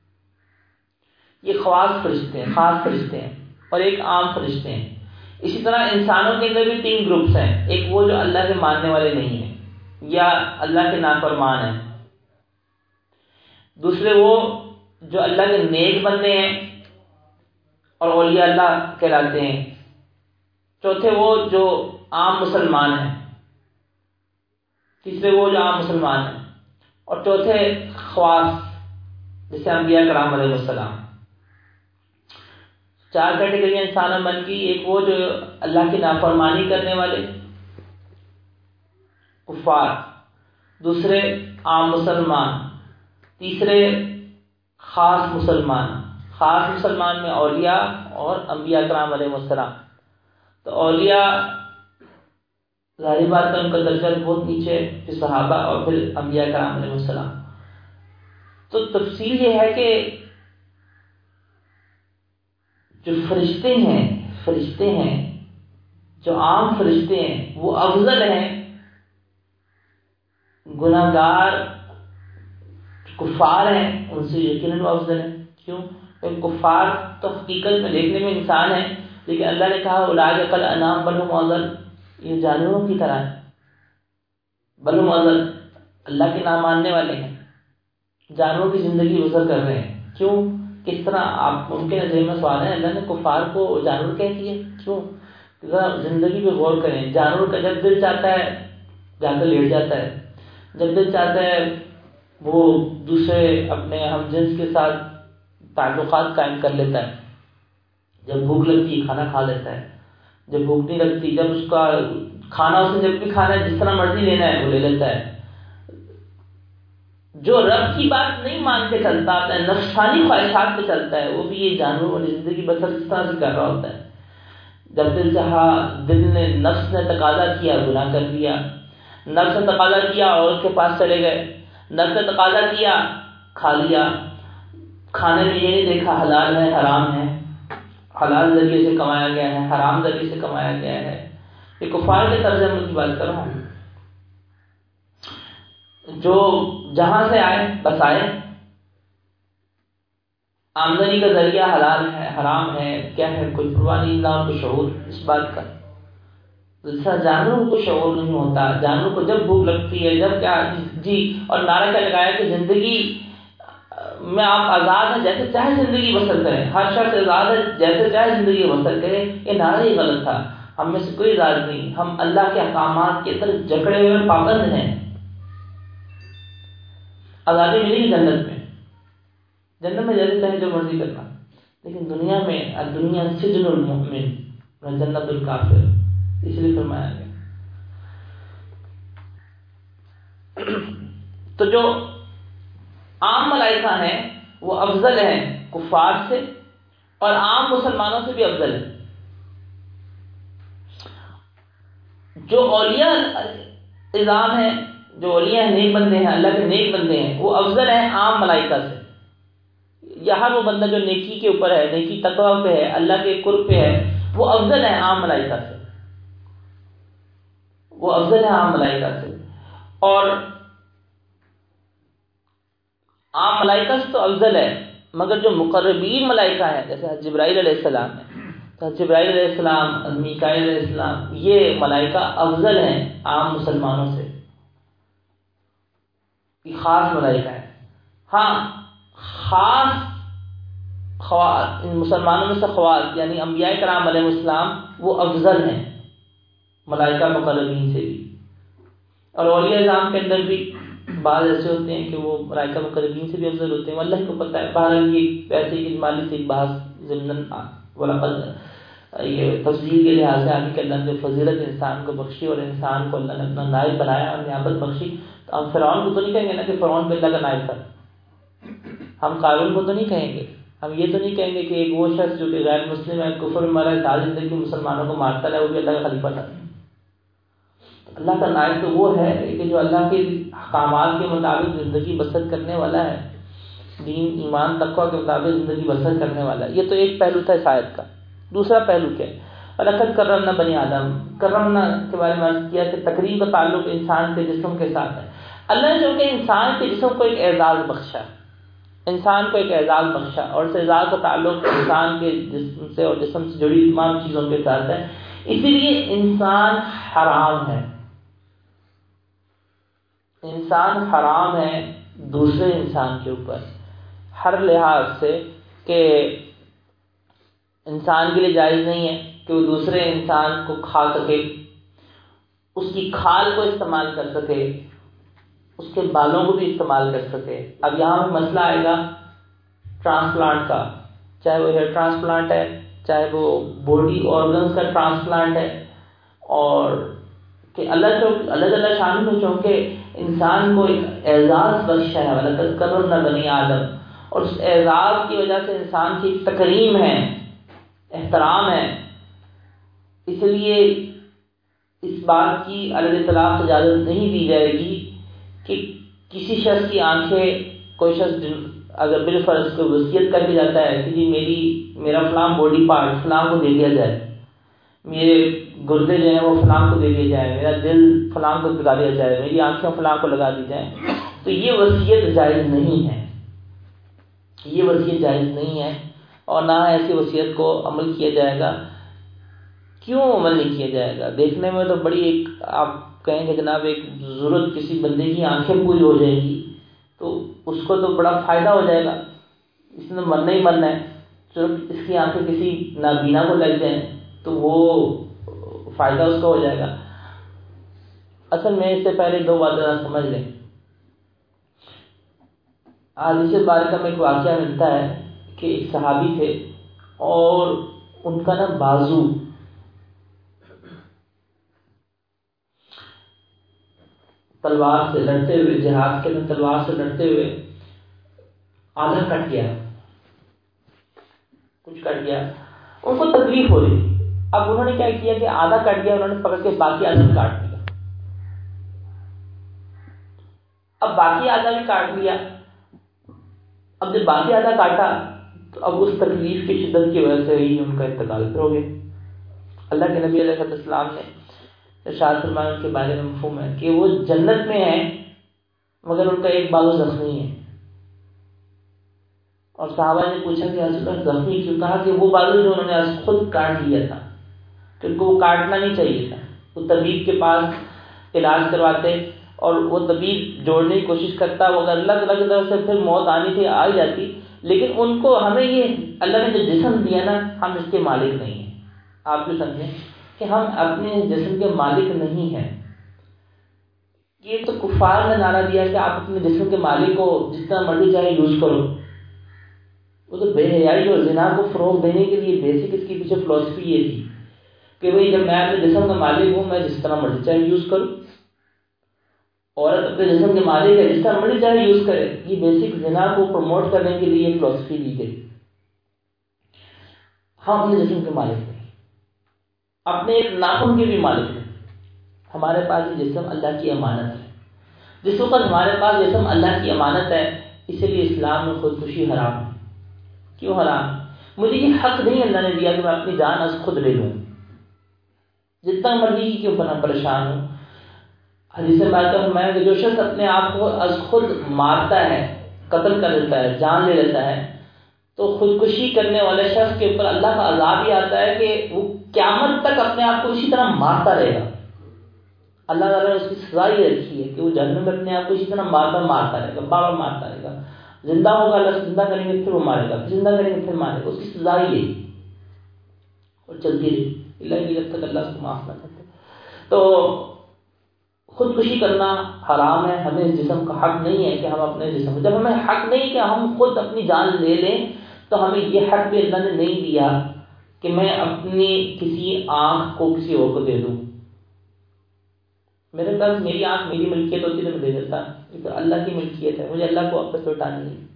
یہ خاص فرشتے ہیں، خاص فرشتے ہیں، اور ایک عام فرشتے ہیں. اسی طرح انسانوں کے اندر بھی تین گروپس ہیں، ایک وہ جو اللہ کے ماننے والے نہیں ہیں یا اللہ کے نافرمان ہیں، دوسرے وہ جو اللہ کے نیک بندے ہیں اور اولیاء اللہ کہلاتے ہیں، چوتھے وہ جو عام مسلمان ہیں، تیسرے وہ جو عام مسلمان ہیں، اور چوتھے خواص جیسے انبیاء کرام علیہ السلام. چار کیٹیگری انسانوں من کی، ایک وہ جو اللہ کی نافرمانی کرنے والے کفار، دوسرے عام مسلمان، تیسرے خاص مسلمان. خاص مسلمان میں اولیاء اور انبیاء کرام علیہ السلام. تو اولیاء ظاہری بات ہے ان کا درجہ بہت نیچے، پھر صحابہ اور پھر انبیاء کرام علیہ السلام. تو تفصیل یہ ہے کہ جو فرشتے ہیں جو عام فرشتے ہیں وہ افضل ہیں گناہگار کفار ہیں ان سے یقیناً وہ افضل ہیں. کیوں؟ کہ کفار تو حقیقت میں دیکھنے میں انسان ہیں، لیکن اللہ نے کہا اولئک کالانعام بل هم اضل، یہ جانوروں کی طرح ہیں. بل هم اضل، اللہ کے نام ماننے والے ہیں، جانوروں کی زندگی بسر کر رہے ہیں. کیوں؟ کس طرح؟ آپ ممکن ہے ذہن میں سوال ہے اللہ نے کفار کو جانور کہہ دیا کیوں؟ ذرا زندگی پہ غور کریں. جانور کا جب دل چاہتا ہے جا کر لیٹ جاتا ہے، جب دل چاہتا ہے وہ دوسرے اپنے ہم جنس کے ساتھ تعلقات قائم کر لیتا ہے، جب بھوک لگتی ہے کھانا کھا لیتا ہے، جب بھوک نہیں لگتی، جب اس کا کھانا اسے جب بھی کھانا ہے جس طرح مرضی لینا ہے وہ لے لیتا ہے. جو رب کی بات نہیں مان کے چلتا ہے، نفسانی خواہشات پہ چلتا ہے، وہ بھی یہ جانوروں والی زندگی بسر اس طرح سے کر رہا ہوتا ہے. جب دل چاہا، نفس نے تقاضا کیا گناہ کر دیا، نفس نے تقاضا کیا عورت کے پاس چلے گئے، نفس نے تقاضا کیا کھا لیا. کھانے میں یہ نہیں دیکھا حلال ہے حرام ہے، حلال ذریعے سے کمایا گیا ہے حرام ذریعے سے کمایا گیا ہے. یہ کفار کے طرز عمل کی بات کر رہا ہوں، جو جہاں سے آئے بس آئے، آمدنی کا ذریعہ حلال ہے حرام ہے کیا ہے، کوئی پرواہ نہیں، نہ ان کو شعور اس بات کا. جانوروں کو شعور نہیں ہوتا. جانوروں کو جب بھوک لگتی ہے جب کیا جی، اور نعرہ کیا لگایا کہ زندگی میں آپ آزاد ہیں، جیسے چاہے زندگی بسر کریں، ہر شخص آزاد ہے جیسے چاہے زندگی بسر کرے. یہ نعرہ ہی غلط تھا. ہم میں سے کوئی آزاد نہیں، ہم اللہ کے احکامات کے اندر جکڑے ہوئے پابند ہیں. آزادی ملے گی جنت میں، جنت میں جیسے چاہے جو مرضی کرنا، لیکن دنیا میں دنیا سجن المؤمن جنت الکافر، اس لیے فرمایا گیا. تو جو عام ملائکہ ہیں وہ افضل ہیں کفار سے اور عام مسلمانوں سے بھی افضل ہیں. جو اولیاء اعظام ہیں، جو اولیاء نیک بندے ہیں، اللہ کے نیک بندے ہیں، وہ افضل ہیں عام ملائکہ سے. یہاں وہ بندہ جو نیکی کے اوپر ہے، نیکی تقوی پہ ہے، اللہ کے قرب پہ ہے، وہ افضل ہے عام ملائکہ سے، وہ افضل ہے عام ملائکہ سے. اور عام ملائکہ سے تو افضل ہے، مگر جو مقربین ملائکہ ہیں جیسے جبرائیل علیہ السلام ہے، تو جبرائیل علیہ السلام، میکائیل علیہ السلام، یہ ملائکہ افضل ہیں عام مسلمانوں سے. یہ خاص ملائکہ ہے. ہاں خاص مسلمانوں میں سے خواص یعنی انبیاء کرام علیہ السلام وہ افضل ہیں ملائکہ مقربین سے بھی. اور اولیاء اعظام کے اندر بھی بعض ایسے ہوتے ہیں کہ وہ ملائکہ مقربین سے بھی افضل ہوتے ہیں، اللہ کو پتہ ہے. بہرحال یہ ایسے ہی اجمالی سے بحث ضمن یہ تفصیل کے لحاظ سے آگے کہ اللہ نے جو فضیلت انسان کو بخشی اور انسان کو اللہ نے اپنا نائب بنایا اور نعمت بخشی. تو ہم فرعون کو تو نہیں کہیں گے نا کہ فرعون پہ اللہ کا نائب تھا، ہم قارون کو تو نہیں کہیں گے، ہم یہ تو نہیں کہیں گے کہ ایک وہ شخص جو کہ غیر مسلم ہے کفر میں مرا ہے ساری زندگی مسلمانوں کو مارتا ہے وہ بھی اللہ کا خلیفہ تھا. اللہ کا نائب تو وہ ہے کہ جو اللہ کے احکامات کے مطابق زندگی بسر کرنے والا ہے، دین ایمان تقوی کے مطابق زندگی بسر کرنے والا ہے. یہ تو ایک پہلو تھا اس آیت کا. دوسرا پہلو کیا ہے؟ وَلَقَدْ كَرَّمْنَا بَنِي آدم. کرمنا کے بارے میں عرض کیا کہ تکریم کا تعلق انسان کے جسم کے ساتھ ہے. اللہ نے جو کہ انسان کے جسم کو ایک اعزاز بخشا، انسان کو ایک اعزاز بخشا، اور اس اعزاز کا تعلق انسان کے جسم سے اور جسم سے جڑی تمام چیزوں کے ساتھ ہے. اسی لیے انسان حرام ہے، انسان حرام ہے دوسرے انسان کے اوپر ہر لحاظ سے، کہ انسان کے لیے جائز نہیں ہے کہ وہ دوسرے انسان کو کھا سکے، اس کی کھال کو استعمال کر سکے، اس کے بالوں کو بھی استعمال کر سکے. اب یہاں پہ مسئلہ آئے گا ٹرانسپلانٹ کا، چاہے وہ ہیئر ٹرانسپلانٹ ہے، چاہے وہ باڈی آرگنز کا ٹرانسپلانٹ ہے، اور کہ اللہ جو الگ الگ شان میں چونکہ انسان کو ایک اعزاز بخشا ہے وَلَقَدْ كَرَّمْنَا بَنِي آدم، اور اس اعزاز کی وجہ سے انسان کی تکریم ہے، احترام ہے. اس لیے اس بات کی علیہ اطلاق اجازت نہیں دی جائے گی کہ کسی شخص کی آنکھیں کوئی شخص اگر بالفرض کو وصیت کر کے جاتا ہے کہ جی میرا فلاں باڈی پارٹ فلاں کو دے دیا جائے، میرے گردے جو ہیں وہ فلاں کو دے دیے جائے، میرا دل فلاں کو لگا دیا جائے، میری آنکھیں فلاں کو لگا دی جائیں، تو یہ وصیت جائز نہیں ہے، یہ وصیت جائز نہیں ہے، اور نہ ایسی وصیت کو عمل کیا جائے گا۔ کیوں عمل نہیں کیا جائے گا؟ دیکھنے میں تو بڑی ایک آپ کہیں کہ جناب ایک ضرورت کسی بندے کی آنکھیں پوری ہو جائیں گی تو اس کو تو بڑا فائدہ ہو جائے گا، اس نے مرنا ہی مرنا ہے، چلو اس کی آنکھیں کسی نابینا کو لگ جائیں تو وہ فائدہ اس کا ہو جائے گا۔ اصل میں اس سے پہلے دو باتیں سمجھ لیں۔ حدیث مبارکہ میں ایک واقعہ ملتا ہے کہ ایک صحابی تھے اور ان کا نا بازو تلوار سے لڑتے ہوئے، جہاد کے اندر تلوار سے لڑتے ہوئے آدھا کٹ گیا، کچھ کٹ گیا، ان کو تکلیف ہو رہی تھی۔ اب انہوں نے کیا کیا کہ آدھا کٹ گیا، انہوں نے پکڑ کے باقی آدھا کاٹ دیا۔ اب باقی آدھا بھی کاٹ لیا، اب جب باقی آدھا کاٹا تو اب اس تکلیف کی شدت کی وجہ سے ہی ان کا انتقال ہو گیا۔ اللہ کے نبی علیہ السلام نے ارشاد فرمایا ان کے بارے میں مفہوم ہے کہ وہ جنت میں ہیں مگر ان کا ایک بازو زخمی ہے۔ اور صحابہ نے پوچھا کہ رسول اللہ زخمی کیوں؟ کہا کہ وہ بازو جو انہوں نے خود کاٹ لیا تھا، کہ وہ کاٹنا نہیں چاہیے تھا۔ وہ طبیب کے پاس علاج کرواتے اور وہ طبیب جوڑنے کی کوشش کرتا، وہ اگر اللہ تعالیٰ کی طرف سے پھر موت آنی تھی آ ہی جاتی، لیکن ان کو ہمیں یہ اللہ نے جو جسم دیا نا ہم اس کے مالک نہیں ہیں۔ آپ جو سمجھیں کہ ہم اپنے جسم کے مالک نہیں ہیں۔ یہ تو کفار نے نعرہ دیا کہ آپ اپنے جسم کے مالک کو جتنا مرضی چاہے یوز کرو۔ وہ تو بے حیائی اور زنا کو فروغ دینے کے لیے بیسک اس کے پیچھے فلسفی یہ تھی کہ بھئی جب میں اپنے جسم کا مالک ہوں میں جس طرح مرضی چاہے یوز کروں، عورت اپنے جسم کے مالک ہے جس طرح مرضی چاہے یوز کرے۔ یہ بیسک زنا کو پروموٹ کرنے کے لیے فلسفی دی گئی۔ ہم اپنے جسم کے مالک نہیں، اپنے ایک ناخن کے بھی مالک نہیں۔ ہمارے پاس یہ جسم اللہ کی امانت ہے۔ جس وقت ہمارے پاس جسم اللہ کی امانت ہے، اسی لیے اسلام میں خودکشی حرام ہے۔ کیوں حرام؟ مجھے یہ حق نہیں اللہ نے دیا کہ میں اپنی جان از خود لے لوں، جتنا مرضی کیوں بنا پریشان ہوں۔ حدیث میں بات ہے کہ جو شخص اپنے آپ کو از خود مارتا ہے، قتل کر لیتا ہے، جان لے لیتا ہے، تو خودکشی کرنے والے شخص کے اوپر اللہ کا عذاب یہ آتا ہے کہ وہ قیامت تک اپنے آپ کو اسی طرح مارتا رہے گا۔ اللہ تعالیٰ نے اس کی سزا یہ رکھی ہے کہ وہ جہنم میں اپنے آپ کو اسی طرح مارتا رہے گا، بار بار مارتا رہے گا۔ زندہ ہوگا اللہ زندہ کریں گے پھر وہ مارے گا، پھر زندہ کریں گے پھر مارے گا، اس کی سزا ہی یہی اور چلتی رہی اللہ کی جب تک اللہ اس کو معاف نہ کرتے۔ تو خودکشی کرنا حرام ہے۔ ہمیں اس جسم کا حق نہیں ہے کہ ہم اپنے جسم، جب ہمیں حق نہیں کہ ہم خود اپنی جان لے لیں تو ہمیں یہ حق بھی اللہ نے نہیں دیا کہ میں اپنی کسی آنکھ کو کسی اور کو دے دوں۔ میرے پاس میری آنکھ میری ملکیت ہوتی تو میں دے دیتا، یہ تو اللہ کی ملکیت ہے، مجھے اللہ کو واپس لوٹانی ہے۔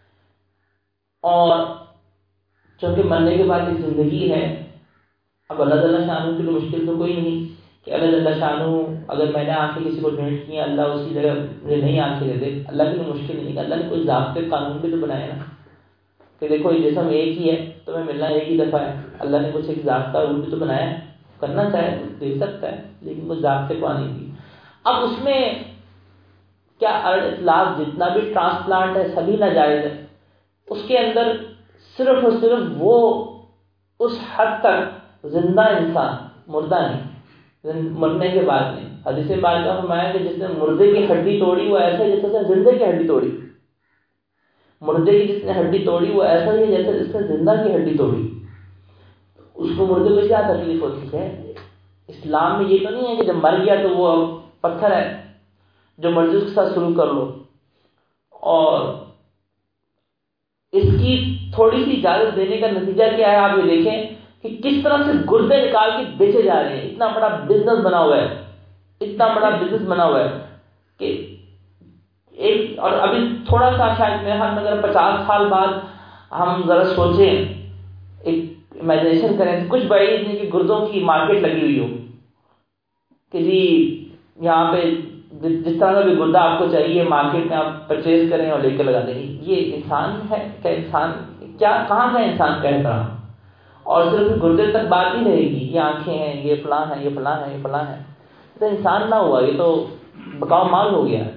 اور چونکہ مرنے کے بعد ایک زندگی ہے، اب اللہ تعالیٰ شانہ کے لیے مشکل تو کوئی نہیں کہ اللہ تعالیٰ شانہ اگر میں نے آنکھیں کسی کو ڈونیٹ کی ہیں اللہ اس کی جگہ مجھے نہیں آنکھیں دے دے، اللہ کے لیے مشکل نہیں کہ اللہ نے کوئی ضابطے قانون بھی تو بنایا نا کہ دیکھو یہ جسم ایک ہی ہے تمہیں ملنا ایک ہی دفعہ ہے۔ اللہ نے کچھ ایک ضابطہ رول بھی تو بنایا، کرنا چاہے دے سکتا ہے لیکن کچھ ضابطے کو آنے کی۔ اب اس میں کیا اطلاق جتنا بھی ٹرانسپلانٹ ہے سبھی ناجائز ہے، اس کے اندر صرف اور صرف وہ اس حد تک زندہ انسان، مردہ نہیں، مرنے کے بعد نہیں۔ حدیث پاک میں فرمایا کہ جس نے مردے کی ہڈی توڑی وہ ایسا جیسے اس نے زندے کی ہڈی توڑی، مردے کی جس نے ہڈی توڑی وہ ایسا ہی جیسے اس نے زندہ کی ہڈی توڑی۔ اس کو مردے کو کیا تکلیف ہوتی ہے؟ اسلام میں یہ تو نہیں ہے کہ جب مر گیا تو وہ پتھر ہے جو مرضی اس کے ساتھ شروع کر لو، اور اس کی تھوڑی سی اجازت دینے کا نتیجہ کیا ہے آپ یہ دیکھیں کہ کس طرح سے گردے نکال کے بیچے جا رہے ہیں۔ اتنا بڑا بزنس بنا ہوا ہے، اتنا بڑا بزنس بنا ہوا ہے کہ ایک، اور ابھی تھوڑا سا شاید میرے خیال میں اگر 50 سال بعد ہم ذرا سوچیں، ایک امیجنیشن کریں، کچھ بعید نہیں کہ گردوں کی مارکیٹ لگی ہوئی ہو کہ جی یہاں پہ جس طرح کا بھی گردہ آپ کو چاہیے مارکیٹ میں آپ پرچیز کریں اور لے کے لگا دیں. یہ انسان ہے کیا؟ انسان کیا؟ کہاں کا انسان کہہ رہا؟ اور صرف گردے تک بات نہیں رہے گی، یہ آنکھیں ہیں، یہ فلاں ہے، یہ فلاں ہے، یہ فلاں ہے. تو انسان نہ ہوا، یہ تو بقاؤ مال ہو گیا.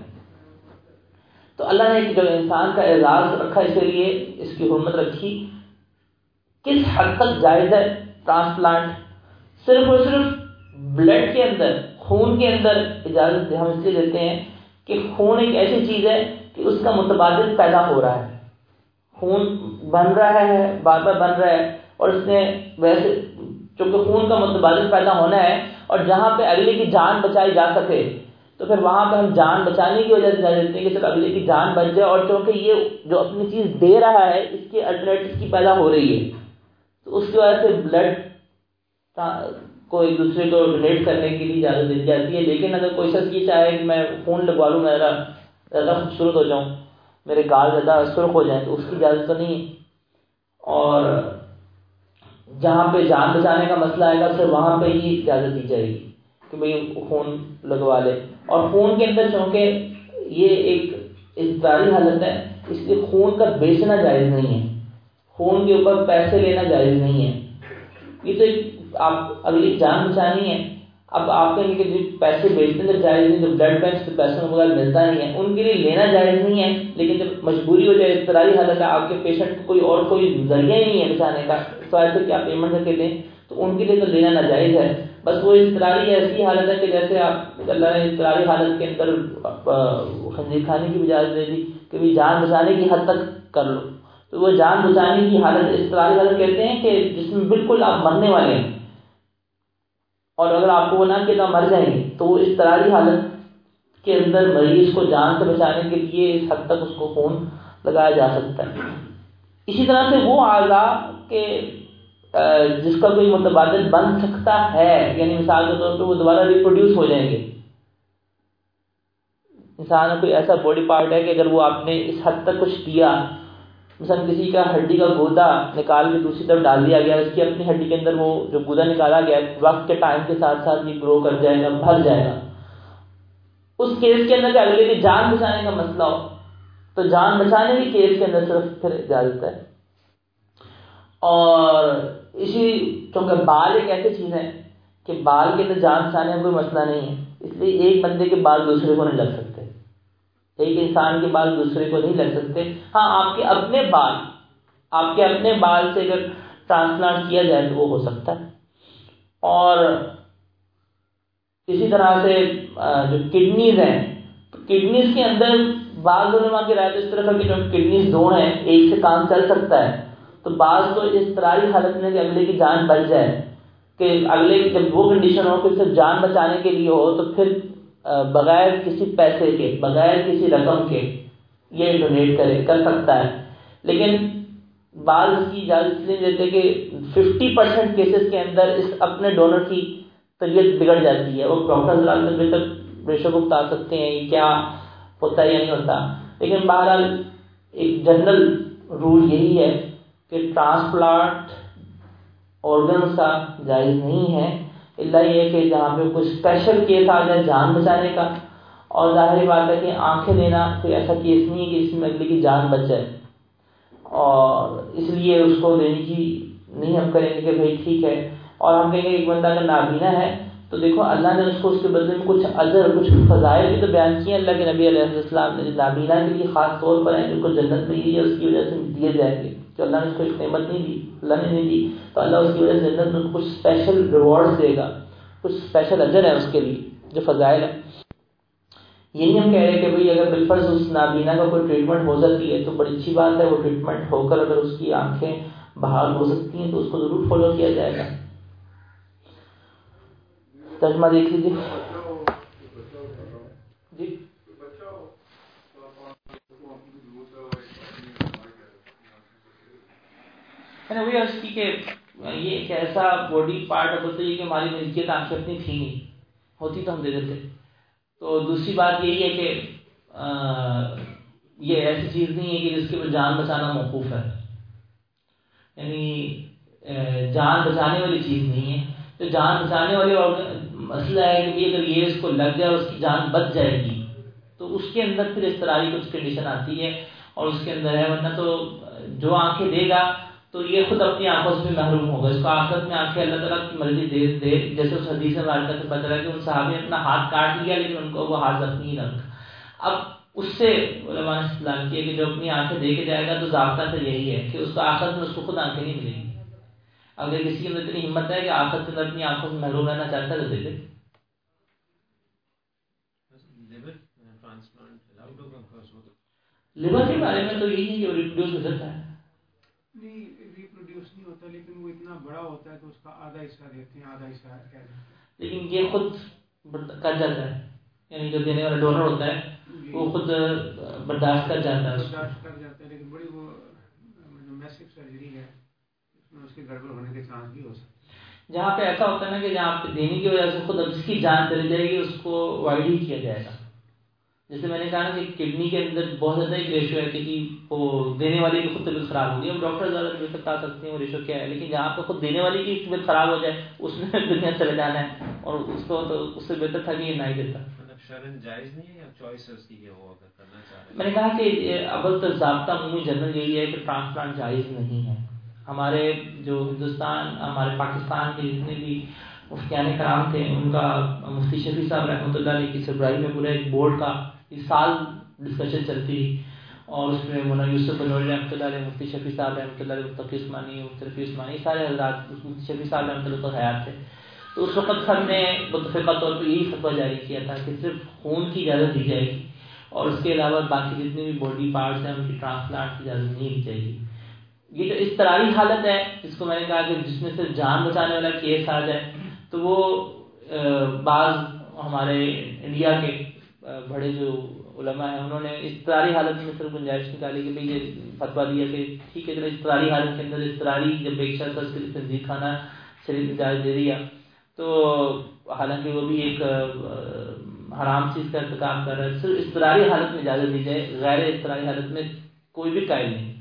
تو اللہ نے جو انسان کا اعزاز رکھا اس کے لیے اس کی حرمت رکھی. کس حد تک جائز ہے ٹرانسپلانٹ؟ صرف اور صرف بلڈ کے اندر، خون کے اندر اجازت ہم اس لیے دیتے ہیں کہ خون ایک ایسی چیز ہے کہ اس کا متبادل پیدا ہو رہا ہے. خون بن رہا ہے، بار بار بن رہا ہے، اور اس نے ویسے چونکہ خون کا متبادل پیدا ہونا ہے، اور جہاں پہ اگلے کی جان بچائی جا سکے تو پھر وہاں پہ ہم جان بچانے کی وجہ سے جان دیتے ہیں کہ صرف اگلے کی جان بچ جائے. اور چونکہ یہ جو اپنی چیز دے رہا ہے اس کی الٹرنیٹو کی پیدا ہو رہی ہے، تو اس کی وجہ سے بلڈ کو ایک دوسرے کو ڈونیٹ کرنے کے لیے اجازت دی جاتی ہے. لیکن اگر کوئی شخص یہ چاہے کہ میں خون لگوا لوں، میں زیادہ خوبصورت ہو جاؤں، میرے گال زیادہ سرخ ہو جائیں، تو اس کی اجازت تو نہیں ہے. اور جہاں پہ جان بچانے کا مسئلہ آئے گا صرف وہاں پہ ہی اجازت دی جائے گی کہ بھئی خون لگوا لے. اور خون کے اندر چونکہ یہ ایک اضطراری حالت ہے، اس لیے خون کا بیچنا جائز نہیں ہے، خون کے اوپر پیسے لینا جائز نہیں ہے. یہ تو ایک آپ اگلی جان بچانی ہے. اب آپ کہیں گے کہ پیسے بیچنے تو جائز نہیں، جو بلڈ بینک سے پیسوں کے بغیر ملتا نہیں ہے ان کے لیے لینا جائز نہیں ہے. لیکن جب مجبوری ہو جائے، اضطراری حالت ہے، آپ کے پیشنٹ کو کوئی ذریعہ ہی نہیں ہے بچانے کا، سوائے سے کہ آپ پیمنٹ کر کے دیں، تو ان کے لیے تو لینا ناجائز ہے. بس وہ اضطراری ایسی حالت ہے کہ جیسے آپ اللہ نے اضطراری حالت کے اندر خنزیر کھانے کی اجازت دے دی کہ بھی جان بچانے کی حد تک کر لو. تو وہ جان بچانے کی حالت اضطراری حالت کہتے ہیں کہ جس میں بالکل آپ مرنے والے ہیں، اور اگر آپ کو وہ نہ کہ آپ مر جائیں گے، تو وہ اضطراری حالت کے اندر مریض کو جان سے بچانے کے لیے اس حد تک اس کو خون لگایا جا سکتا ہے. اسی طرح سے وہ اعضاء کہ جس کا کوئی متبادل بن سکتا ہے، یعنی مثال کے طور پہ وہ دوبارہ ریپروڈیوس ہو جائیں گے. انسان کا کوئی ایسا باڈی پارٹ ہے کہ اگر وہ آپ نے اس حد تک کچھ دیا، مثلا کسی کا ہڈی کا گودا نکال کے دوسری طرف ڈال دیا گیا، اس کی اپنی ہڈی کے اندر وہ جو گودا نکالا گیا وقت کے ٹائم کے ساتھ ساتھ یہ گرو کر جائے گا، بھر جائے گا. اس کیس کے اندر کہ اگلے کی جان بچانے کا مسئلہ ہو، تو جان بچانے کے کیس کے اندر صرف پھر اجازت ہے. اور اسی کیونکہ بال ایک ایسی چیز ہے کہ بال کے اندر جان بچانے کا کوئی مسئلہ نہیں ہے، اس لیے ایک بندے کے بال دوسرے کو نہیں لگ سکتے، ایک انسان کے بال دوسرے کو نہیں لگ سکتے. ہاں آپ کے اپنے بال سے اگر ٹرانسپلانٹ کیا جائے تو وہ ہو سکتا ہے. اور اسی طرح سے جو کڈنیز ہیں، تو کڈنیز کے اندر بعض علماء کی رائے تو اس طرح کہ جو کڈنیز دو ہیں ایک سے کام چل سکتا ہے، تو بعض تو اس طرح حالت میں کہ اگلے کی جان بچ جائے، کہ اگلے کی جب وہ کنڈیشن ہو کہ صرف جان بچانے کے لیے ہو، تو پھر بغیر کسی پیسے کے، بغیر کسی رقم کے یہ ڈونیٹ کر سکتا ہے. لیکن بعض اس کی اجازت اس لیے دیتے کہ 50% کیسز کے اندر اس اپنے ڈونر کی طبیعت بگڑ جاتی ہے. وہ ڈاکٹر حضرات بے تک بے شک بتا سکتے ہیں یہ کیا ہوتا ہے یا نہیں ہوتا. لیکن بہرحال ایک جنرل رول یہی ہے کہ ٹرانسپلانٹ آرگنز کا جائز نہیں ہے، الا یہ کہ جہاں پہ کوئی اسپیشل کیس آ جائے جان بچانے کا. اور ظاہری بات ہے کہ آنکھیں دینا کوئی ایسا کیس نہیں ہے کہ اس میں اگلے کی جان بچ جائے، اور اس لیے اس کو دینے کی نہیں ہم کریں گے کہ بھائی ٹھیک ہے. اور ہم کہیں گے ایک بندہ اگر نابینا ہے تو دیکھو اللہ نے اس کو اس کے بدلے میں کچھ اجر، کچھ فضائل بھی تو بیان کیے اللہ کے نبی علیہ السلام نے. نابینا کے لیے خاص طور پر ہیں جن کو جنت ملی ہے اس کی وجہ سے دیے جائیں گے، جو اللہ نے اس کو ایک نعمت نہیں دی، اللہ نے نہیں دی، تو اللہ اس کی وجہ سے جنت میں کچھ اسپیشل ریوارڈ دے گا، کچھ اسپیشل اجر ہے اس کے لیے جو فضائل ہے. یہی ہم کہہ رہے ہیں کہ بھئی اگر بالفرض اس نابینا کا کوئی ٹریٹمنٹ ہو سکتی ہے تو بڑی اچھی بات ہے. وہ ٹریٹمنٹ ہو کر اگر اس کی آنکھیں بحال ہو سکتی ہیں تو اس کو ضرور فالو کیا جائے گا. ترجمہ دیکھ لیجیے جی. میں نے وہی عرض کی کہ یہ ایک ایسا باڈی پارٹ ہوتا ہے کہ ہماری ملکیت آنکھیں اپنی تھی نہیں، ہوتی تو ہم دے دیتے. تو دوسری بات یہی ہے کہ یہ ایسی چیز نہیں ہے کہ جس کے اوپر جان بچانا موقوف ہے، یعنی جان بچانے والی چیز نہیں ہے. تو جان بچانے والے مسئلہ ہے کہ اگر یہ اس کو لگ گیا اور اس کی جان بچ جائے گی تو اس کے اندر پھر اس طرح کی کچھ کنڈیشن آتی ہے اور اس کے اندر ہے، ورنہ تو جو آنکھیں دے گا تو یہ خود اپنی آنکھوں سے بھی محروم ہوگا. اس کو آخرت میں آنکھیں اللہ تعالیٰ کی مرضی دے جیسے اس حدیث مبارکہ سے پتہ ہے کہ ان صحابہ نے اپنا ہاتھ کاٹ لیا لیکن ان کو وہ ہاتھ زخمی نہ رکھا. اب اس سے علماء نے استدلال کیا کہ جو اپنی آنکھیں دے کے جائے گا تو ضابطہ تو یہی ہے کہ اس کو آخرت میں اس کو خود آنکھیں نہیں ملیں گی. اگر کسی کے اندر اتنی ہمت ہے کہ آخرت کے اندر اپنی آنکھوں سے محروم رہنا چاہتا ہے تو دے دے. لیور کے بارے میں تو یہی ہے کہ ریپروڈیوس ہو جاتا ہے. نہیں ریپروڈیوس نہیں ہوتا لیکن وہ اتنا بڑا ہوتا ہے کہ اس کا آدھا حصہ دیتے ہیں آدھا حصہ کیا دیتے ہیں. لیکن یہ خود کر جاتا ہے، یعنی جو دینے والا ڈونر ہوتا ہے وہ خود برداشت کر جاتا ہے. برداشت کر جاتا ہے لیکن بڑی وہ میسو سرجری ہے، اس میں اس کے گڑبڑ ہونے کے چانس بھی ہو سکتے ہیں. جہاں پہ ایسا ہوتا ہے نا کہ جہاں پہ دینے کی وجہ سے خود اب جس کی جان چلی جائے گی اس کو وائڈ ہی کیا جائے گا. جیسے میں نے کہا نا کہ کڈنی کے اندر بہت زیادہ ایک ریشو ہے کہ وہ دینے والے کی خود طبیعت خراب ہوگی. اب ڈاکٹر زیادہ بے بتا سکتے ہیں وہ ریشو کیا ہے، لیکن جہاں پہ خود دینے والی کی طبیعت خراب ہو جائے اس نے دنیا چلے جانا ہے اور اس کو تو اس سے بہتر تھا کہ یہ نہ ہی دیتا. جائز نہیں ہے یا چوائس ہے اس کی کہ وہ اگر کرنا چاہ رہے ہیں؟ میں نے کہا کہ اول تو ضابطہ عمومی جنرل یہی ہے کہ ٹرانسپلانٹ جائز نہیں ہے. ہمارے جو ہندوستان ہمارے پاکستان کے جتنے بھی مفتیان کرام تھے ان کا مفتی شفیع صاحب رحمۃ اللہ علیہ کی سربراہی میں پورے ایک بورڈ کا اس سال ڈسکشن چلتی اور اس میں مولانا یوسف بنوری رحمۃ اللہ علیہ، مفتی شفیع صاحب رحمۃ اللہ علیہ، متقی عثمانی، مفتی رفیع عثمانی، سارے حضرات مفتی شفیع صاحب رحمۃ اللہ کو حیات تھے. تو اس وقت سب نے متفقہ طور پر یہی فتویٰ جاری کیا تھا کہ صرف خون کی اجازت دی جائے گی اور اس کے علاوہ باقی جتنے بھی باڈی پارٹس ہیں ان کی ٹرانسپلانٹ کی اجازت نہیں دی جائے گی. یہ جو اضطراری حالت ہے جس کو میں نے کہا کہ جس میں سے جان بچانے والا کیس آ جائے تو وہ بعض ہمارے انڈیا کے بڑے جو علماء ہیں انہوں نے اضطراری حالت میں صرف گنجائش نکالی کہ بھئی یہ فتویٰ دیا کہ ٹھیک ہے چلو اضطراری حالت کے اندر اضطراری جب ایک شخص اس کے لیے تنظیم خانہ شریف اجازت دے دیا تو حالانکہ وہ بھی ایک حرام چیز کا ارتکاب کر رہا ہے. صرف اضطراری حالت میں اجازت دی جائے، غیر اضطراری حالت میں کوئی بھی قائل نہیں.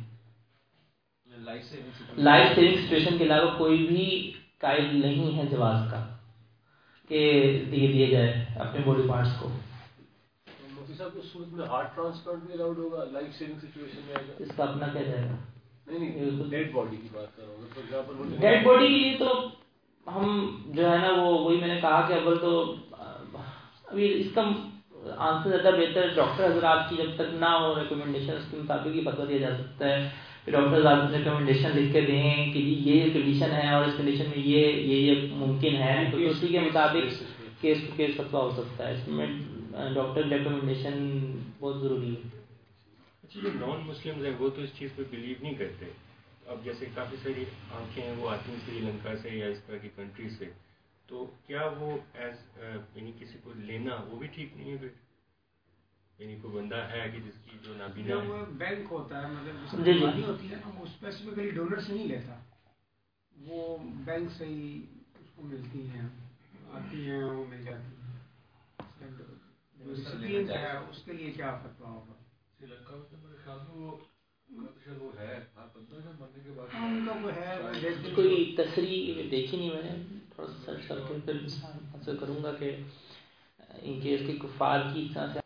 لائف سیونگ سچویشن کے علاوہ کوئی بھی قائل نہیں ہے جواز کا کہ دیے جائے اپنے باڈی پارٹس کو. مفتی صاحب اس صورت میں ہارٹ ٹرانسپلانٹ بھی الاؤڈ ہوگا لائف سیونگ سچویشن میں؟ اس کا اپنا کیا جائے گا؟ نہیں ڈیڈ باڈی کی بات کر رہا ہوں. فار ایگزامپل ڈیڈ باڈی کے لیے تو ہم جو ہے نا وہی میں نے کہا کہ اول تو ابھی اس کا آنسر زیادہ بہتر ڈاکٹر حضرات کی جب تک نہ ہو ریکمنڈیشن اس کے مطابق ہی فتویٰ دیا جا سکتا ہے. پھر ڈاکٹر حضرات ریکمنڈیشن لکھ کے دیں کہ یہ کنڈیشن ہے اور اس کنڈیشن میں یہ ممکن ہے تو اسی کے مطابق کیس ٹو کیس فتویٰ ہو سکتا ہے. اس میں ڈاکٹر ریکمنڈیشن بہت ضروری ہے. اچھا جو نان مسلمز ہیں وہ تو اس چیز پہ بلیو نہیں کرتے. اب جیسے کافی ساری آنکھیں ہیں وہ آتی ہیں سری لنکا سے یا اس طرح کی کنٹری سے، تو کیا وہ یعنی کسی کو لینا وہ بھی ٹھیک نہیں ہے پھر؟ یعنی کوئی بندہ ہے کہ جس کی جو نابینا ہے، وہ بینک ہوتا ہے مطلب جس ہوتی ہے نا وہ اسپیسیفکلی ڈونر سے نہیں لیتا، وہ بینک سے ہی اس کو ملتی ہیں، آتی ہیں وہ مل جاتی ہیں. جو ریسیپینٹ ہے اس کے لیے کیا فتویٰ ہوگا؟ سری لنکا میں میرے خیال میں وہ ہے مرنے کے بعد ان کا وہ ہے کوئی تصریح دیکھی نہیں میں نے، تھوڑا سا سرچ کر کے پھر حاصل کروں گا کہ ان کیس کے کفار کی طرح سے